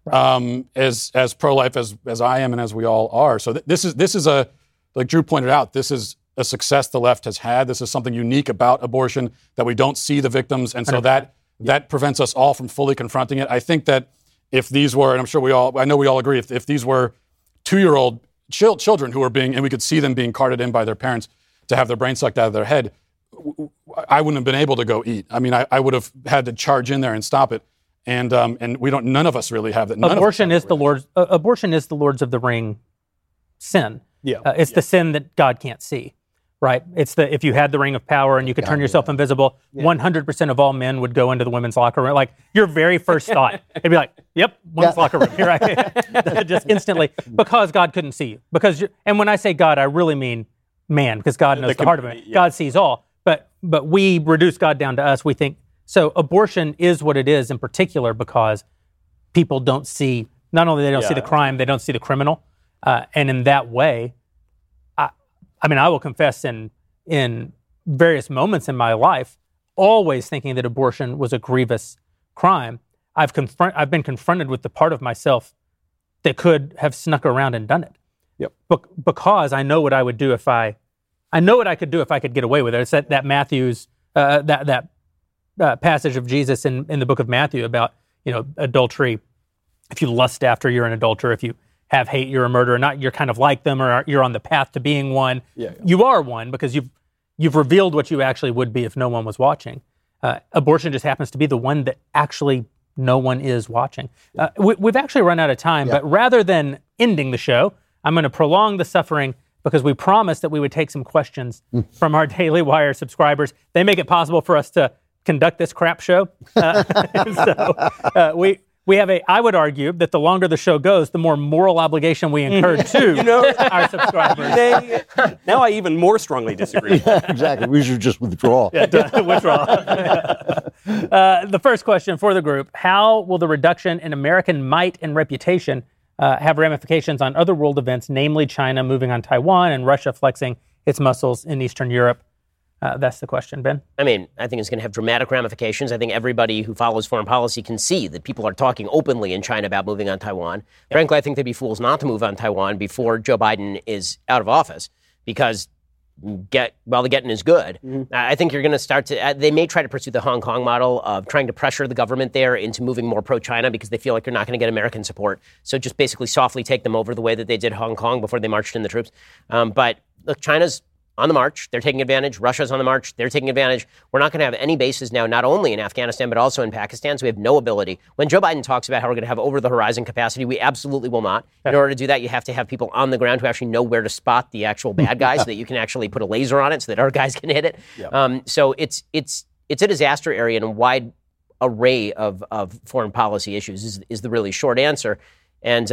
as pro-life as I am and as we all are. So this is a, like Drew pointed out, this is a success the left has had. This is something unique about abortion, that we don't see the victims, and so that prevents us all from fully confronting it. I think that if these were, and I'm sure I know we all agree, if these were 2-year-old children who are and we could see them being carted in by their parents to have their brain sucked out of their head, I wouldn't have been able to go eat. I mean, I would have had to charge in there and stop it. And none of us really have that. Abortion is the Lord's of the Ring sin. Yeah. It's the sin that God can't see. Right? It's if you had the ring of power and you could turn yourself invisible, 100% of all men would go into the women's locker room. Like, your very first thought, it'd be like, yep, women's locker room. Here I am. Just instantly, because God couldn't see you. And when I say God, I really mean man, because God knows the heart of it. Yeah. God sees all. But we reduce God down to us. We think, so abortion is what it is in particular because people don't see, not only they don't see the crime, they don't see the criminal. And in that way, I will confess in various moments in my life, always thinking that abortion was a grievous crime. I've been confronted with the part of myself that could have snuck around and done it. Yep. Because I know what I would do if I know what I could do if I could get away with it. It's that Matthew's that passage of Jesus in the book of Matthew about adultery. If you lust after, you're an adulterer. If you have hate, you're a murderer. Not you're kind of like them, or you're on the path to being one. Yeah. You are one because you've revealed what you actually would be if no one was watching. Abortion just happens to be the one that actually no one is watching. We've actually run out of time, but rather than ending the show, I'm going to prolong the suffering because we promised that we would take some questions from our Daily Wire subscribers. They make it possible for us to conduct this crap show. We have I would argue that the longer the show goes, the more moral obligation we incur to our subscribers. Now I even more strongly disagree. Yeah, exactly. We should just withdraw. Withdraw. The first question for the group: how will the reduction in American might and reputation have ramifications on other world events, namely China moving on Taiwan and Russia flexing its muscles in Eastern Europe? That's the question, Ben. I think it's going to have dramatic ramifications. I think everybody who follows foreign policy can see that people are talking openly in China about moving on Taiwan. Yep. Frankly, I think they'd be fools not to move on Taiwan before Joe Biden is out of office, because the getting is good. Mm-hmm. I think you're going to start to, they may try to pursue the Hong Kong model of trying to pressure the government there into moving more pro-China because they feel like they're not going to get American support. So just basically softly take them over the way that they did Hong Kong before they marched in the troops. But look, China's on the march. They're taking advantage. Russia's on the march. They're taking advantage. We're not going to have any bases now, not only in Afghanistan, but also in Pakistan. So we have no ability. When Joe Biden talks about how we're going to have over-the-horizon capacity, we absolutely will not. In order to do that, you have to have people on the ground who actually know where to spot the actual bad guys so that you can actually put a laser on it so that our guys can hit it. Yep. So it's a disaster area, and a wide array of foreign policy issues is the really short answer. And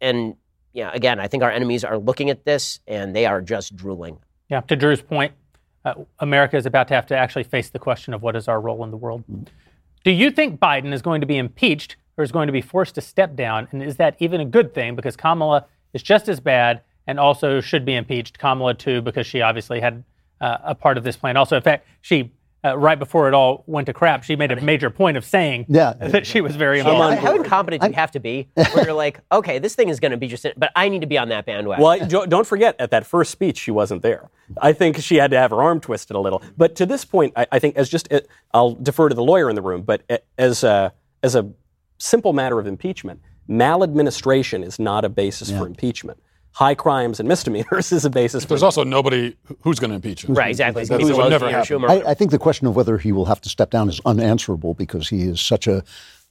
again, I think our enemies are looking at this, and they are just drooling. Yeah, to Drew's point, America is about to have to actually face the question of what is our role in the world. Do you think Biden is going to be impeached or is going to be forced to step down? And is that even a good thing? Because Kamala is just as bad and also should be impeached. Kamala, too, because she obviously had a part of this plan. Also, in fact, she, right before it all went to crap, she made a major point of saying that she was very involved. How incompetent do you have to be where you're like, okay, this thing is going to be just, but I need to be on that bandwagon? Well, don't forget, at that first speech, she wasn't there. I think she had to have her arm twisted a little. But to this point, I think I'll defer to the lawyer in the room, but as a simple matter of impeachment, maladministration is not a basis for impeachment. High crimes and misdemeanors is a basis. There's also nobody who's going to impeach him. Right, exactly. That would never happen. I think the question of whether he will have to step down is unanswerable because he is such a.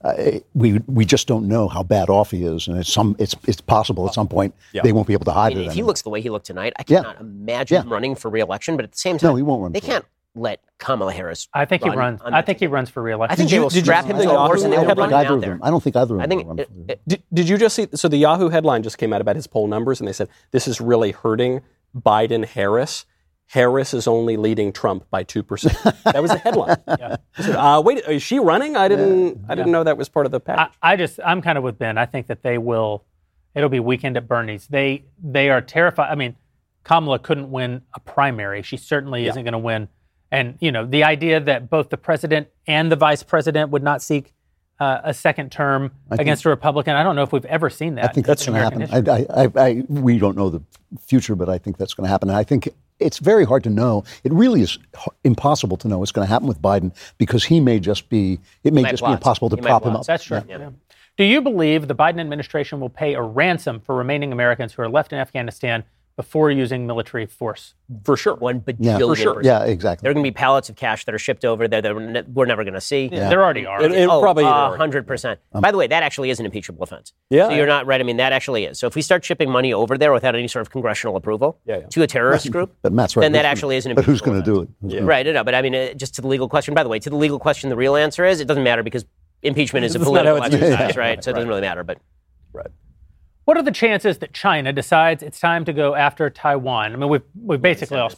We just don't know how bad off he is, and it's possible at some point they won't be able to hide it. If he looks the way he looked tonight, I cannot imagine him running for re-election. But at the same time, no, he won't run. They can't let Kamala Harris. I think he runs. I think he runs for re-election. I think they will strap him to a horse and they will run him out there. I don't think either of them will run for Did you just see? So the Yahoo headline just came out about his poll numbers, and they said this is really hurting Biden-Harris. Harris is only leading Trump by 2%. That was the headline. Wait, is she running? I didn't know that was part of the package. I'm kind of with Ben. I think that it'll be weekend at Bernie's. They are terrified. I mean, Kamala couldn't win a primary. She certainly isn't going to win. And, the idea that both the president and the vice president would not seek a second term against a Republican, I don't know if we've ever seen that. I think that's going to happen. We don't know the future, but I think that's going to happen. And I think it's very hard to know. It really is impossible to know what's going to happen with Biden because it may just be impossible to prop him up. That's true. Yeah. Do you believe the Biden administration will pay a ransom for remaining Americans who are left in Afghanistan before using military force? For sure. 1 bajillion%. Yeah, exactly. There are going to be pallets of cash that are shipped over there that we're never going to see. Yeah. There already are. Probably 100%. By the way, that actually is an impeachable offense. Yeah. So you're not right. I mean, that actually is. So if we start shipping money over there without any sort of congressional approval to a terrorist group, but Matt's right. then that actually is an impeachable But who's going to do it? Right. No, but I mean, just to the legal question, by the way, to the legal question, the real answer is it doesn't matter because impeachment is a political exercise, right? So it doesn't really matter. But right. What are the chances that China decides it's time to go after Taiwan? I mean, we've basically all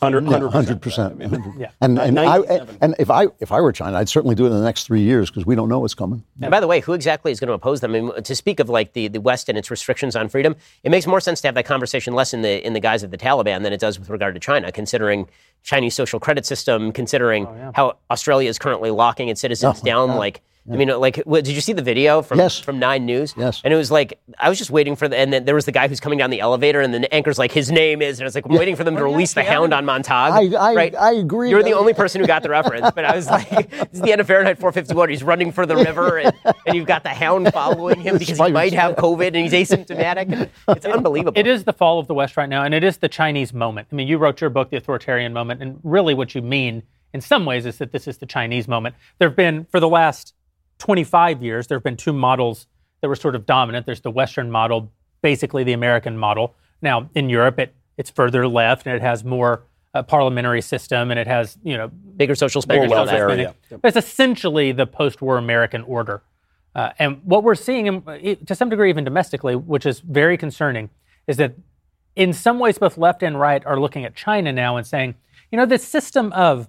100%. And if I were China, I'd certainly do it in the next 3 years because we don't know what's coming. And by the way, who exactly is going to oppose them? I mean, to speak of like the West and its restrictions on freedom, it makes more sense to have that conversation less in the guise of the Taliban than it does with regard to China, considering Chinese social credit system, considering how Australia is currently locking its citizens down, like. I mean, like, did you see the video from 9 News? Yes. And it was like, I was just waiting for and then there was the guy who's coming down the elevator, and the anchor's like, his name is, and I was like, I'm waiting for them to release the hound on Montauk. I agree. You're the only person who got the reference, but I was like, this is the end of Fahrenheit 451. He's running for the river, and you've got the hound following him because he might have COVID, and he's asymptomatic. It's unbelievable. It is the fall of the West right now, and it is the Chinese moment. I mean, you wrote your book, The Authoritarian Moment, and really what you mean, in some ways, is that this is the Chinese moment. There have been, for the last 25 years, there have been two models that were sort of dominant. There's the Western model, basically the American model. Now, in Europe, it's further left, and it has more parliamentary system, and it has, bigger social spending. It's essentially the post-war American order. And what we're seeing, to some degree, even domestically, which is very concerning, is that in some ways, both left and right are looking at China now and saying, this system of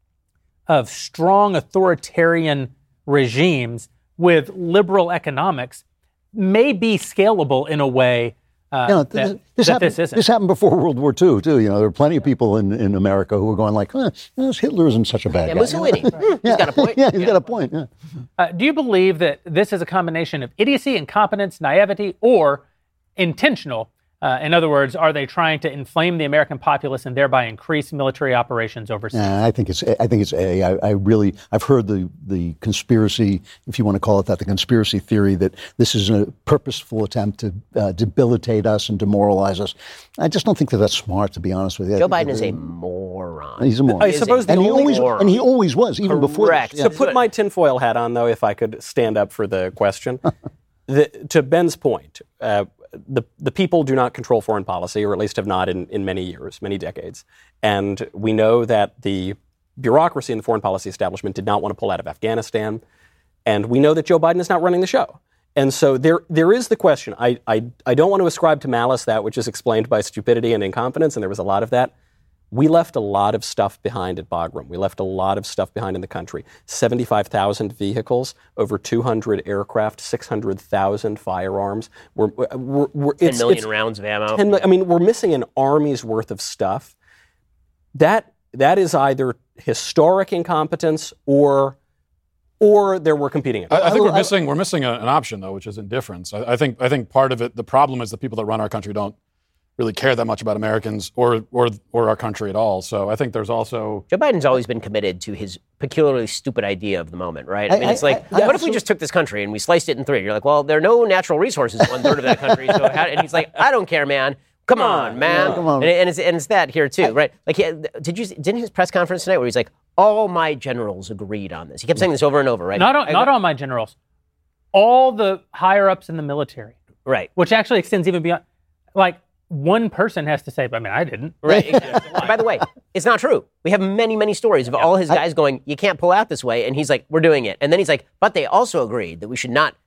strong authoritarian regimes with liberal economics may be scalable in a way this isn't. This happened before World War II, too. There were plenty of people in America who were going like, Hitler isn't such a bad guy. Mussolini. He's got a point. Yeah, he's got a point. Yeah. Do you believe that this is a combination of idiocy, incompetence, naivety, or intentional? In other words, are they trying to inflame the American populace and thereby increase military operations overseas? I think it's A. I've heard the conspiracy, if you want to call it that, the conspiracy theory that this is a purposeful attempt to debilitate us and demoralize us. I just don't think that that's smart, to be honest with you. Joe Biden is a moron. He's a moron. I suppose and he always was, even before this. To put my tinfoil hat on, though, if I could stand up for the question, to Ben's point, the people do not control foreign policy, or at least have not in many years, many decades. And we know that the bureaucracy in the foreign policy establishment did not want to pull out of Afghanistan. And we know that Joe Biden is not running the show. And so there is the question. I don't want to ascribe to malice that which is explained by stupidity and incompetence, and there was a lot of that. We left a lot of stuff behind at Bagram. We left a lot of stuff behind in the country. 75,000 vehicles, over 200 aircraft, 600,000 firearms. 10 million rounds of ammo. We're missing an army's worth of stuff. That is either historic incompetence or there were competing. I think we're missing an option, though, which is indifference. I think part of it, the problem is the people that run our country don't really care that much about Americans or our country at all. So I think there's also... Joe Biden's always been committed to his peculiarly stupid idea of the moment, right? I mean, it's like, what if we just took this country and we sliced it in three? You're like, well, there are no natural resources in 1/3 of that country. So and he's like, I don't care, man. Come on, man. Yeah, come on. And it's that here, too, right? Like, didn't his press conference tonight where he's like, all my generals agreed on this. He kept saying this over and over, right? Not all my generals. All the higher-ups in the military. Right. Which actually extends even beyond... Like, one person has to say, but I didn't. Right. By the way, it's not true. We have many, many stories of all his guys going, you can't pull out this way. And he's like, we're doing it. And then he's like, but they also agreed that we should not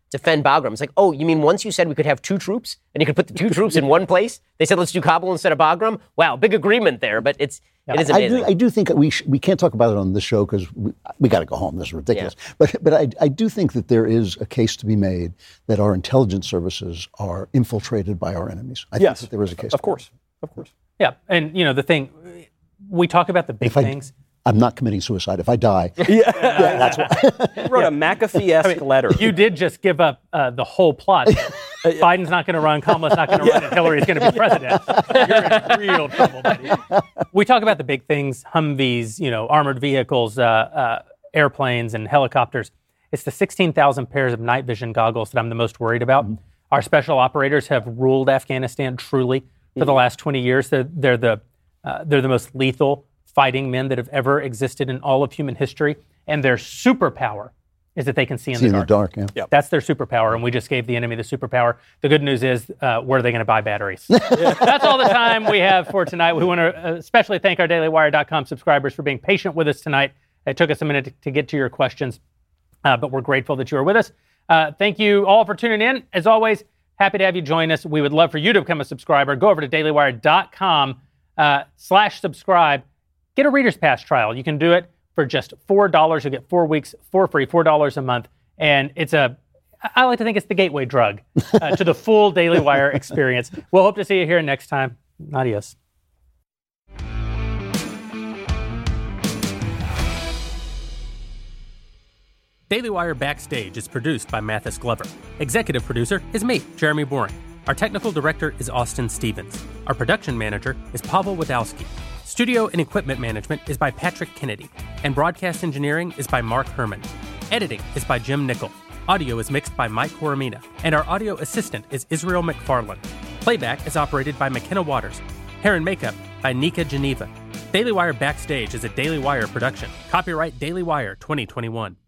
defend Bagram. It's like, oh, you mean once you said we could have 2 troops and you could put the 2 troops in one place? They said, let's do Kabul instead of Bagram. Wow, big agreement there, but it is amazing. I do think we can't talk about it on this show because we got to go home. This is ridiculous. Yeah. But I do think that there is a case to be made that our intelligence services are infiltrated by our enemies. I think that there is a case. Of course. Yeah, and the thing, we talk about the big things. I'm not committing suicide. If I die, that's why. He wrote a McAfee-esque letter. You did just give up the whole plot. Biden's not going to run, Kamala's not going to run, and Hillary's going to be president. You're in real trouble, buddy. We talk about the big things, Humvees, armored vehicles, airplanes, and helicopters. It's the 16,000 pairs of night vision goggles that I'm the most worried about. Mm-hmm. Our special operators have ruled Afghanistan truly for the last 20 years. They're the most lethal fighting men that have ever existed in all of human history, and their superpower is that they can see in the dark. Yep. That's their superpower, and we just gave the enemy the superpower. The good news is, where are they going to buy batteries? That's all the time we have for tonight. We want to especially thank our DailyWire.com subscribers for being patient with us tonight. It took us a minute to get to your questions, but we're grateful that you are with us. Thank you all for tuning in. As always, happy to have you join us. We would love for you to become a subscriber. Go over to DailyWire.com/subscribe. Get a Reader's Pass trial. You can do it for just $4. You'll get 4 weeks for free, $4 a month. And I like to think it's the gateway drug to the full Daily Wire experience. We'll hope to see you here next time. Adios. Daily Wire Backstage is produced by Mathis Glover. Executive producer is me, Jeremy Boring. Our technical director is Austin Stevens. Our production manager is Pavel Wadowski. Studio and equipment management is by Patrick Kennedy. And broadcast engineering is by Mark Herman. Editing is by Jim Nickel. Audio is mixed by Mike Coromina. And our audio assistant is Israel McFarland. Playback is operated by McKenna Waters. Hair and makeup by Nika Geneva. Daily Wire Backstage is a Daily Wire production. Copyright Daily Wire 2021.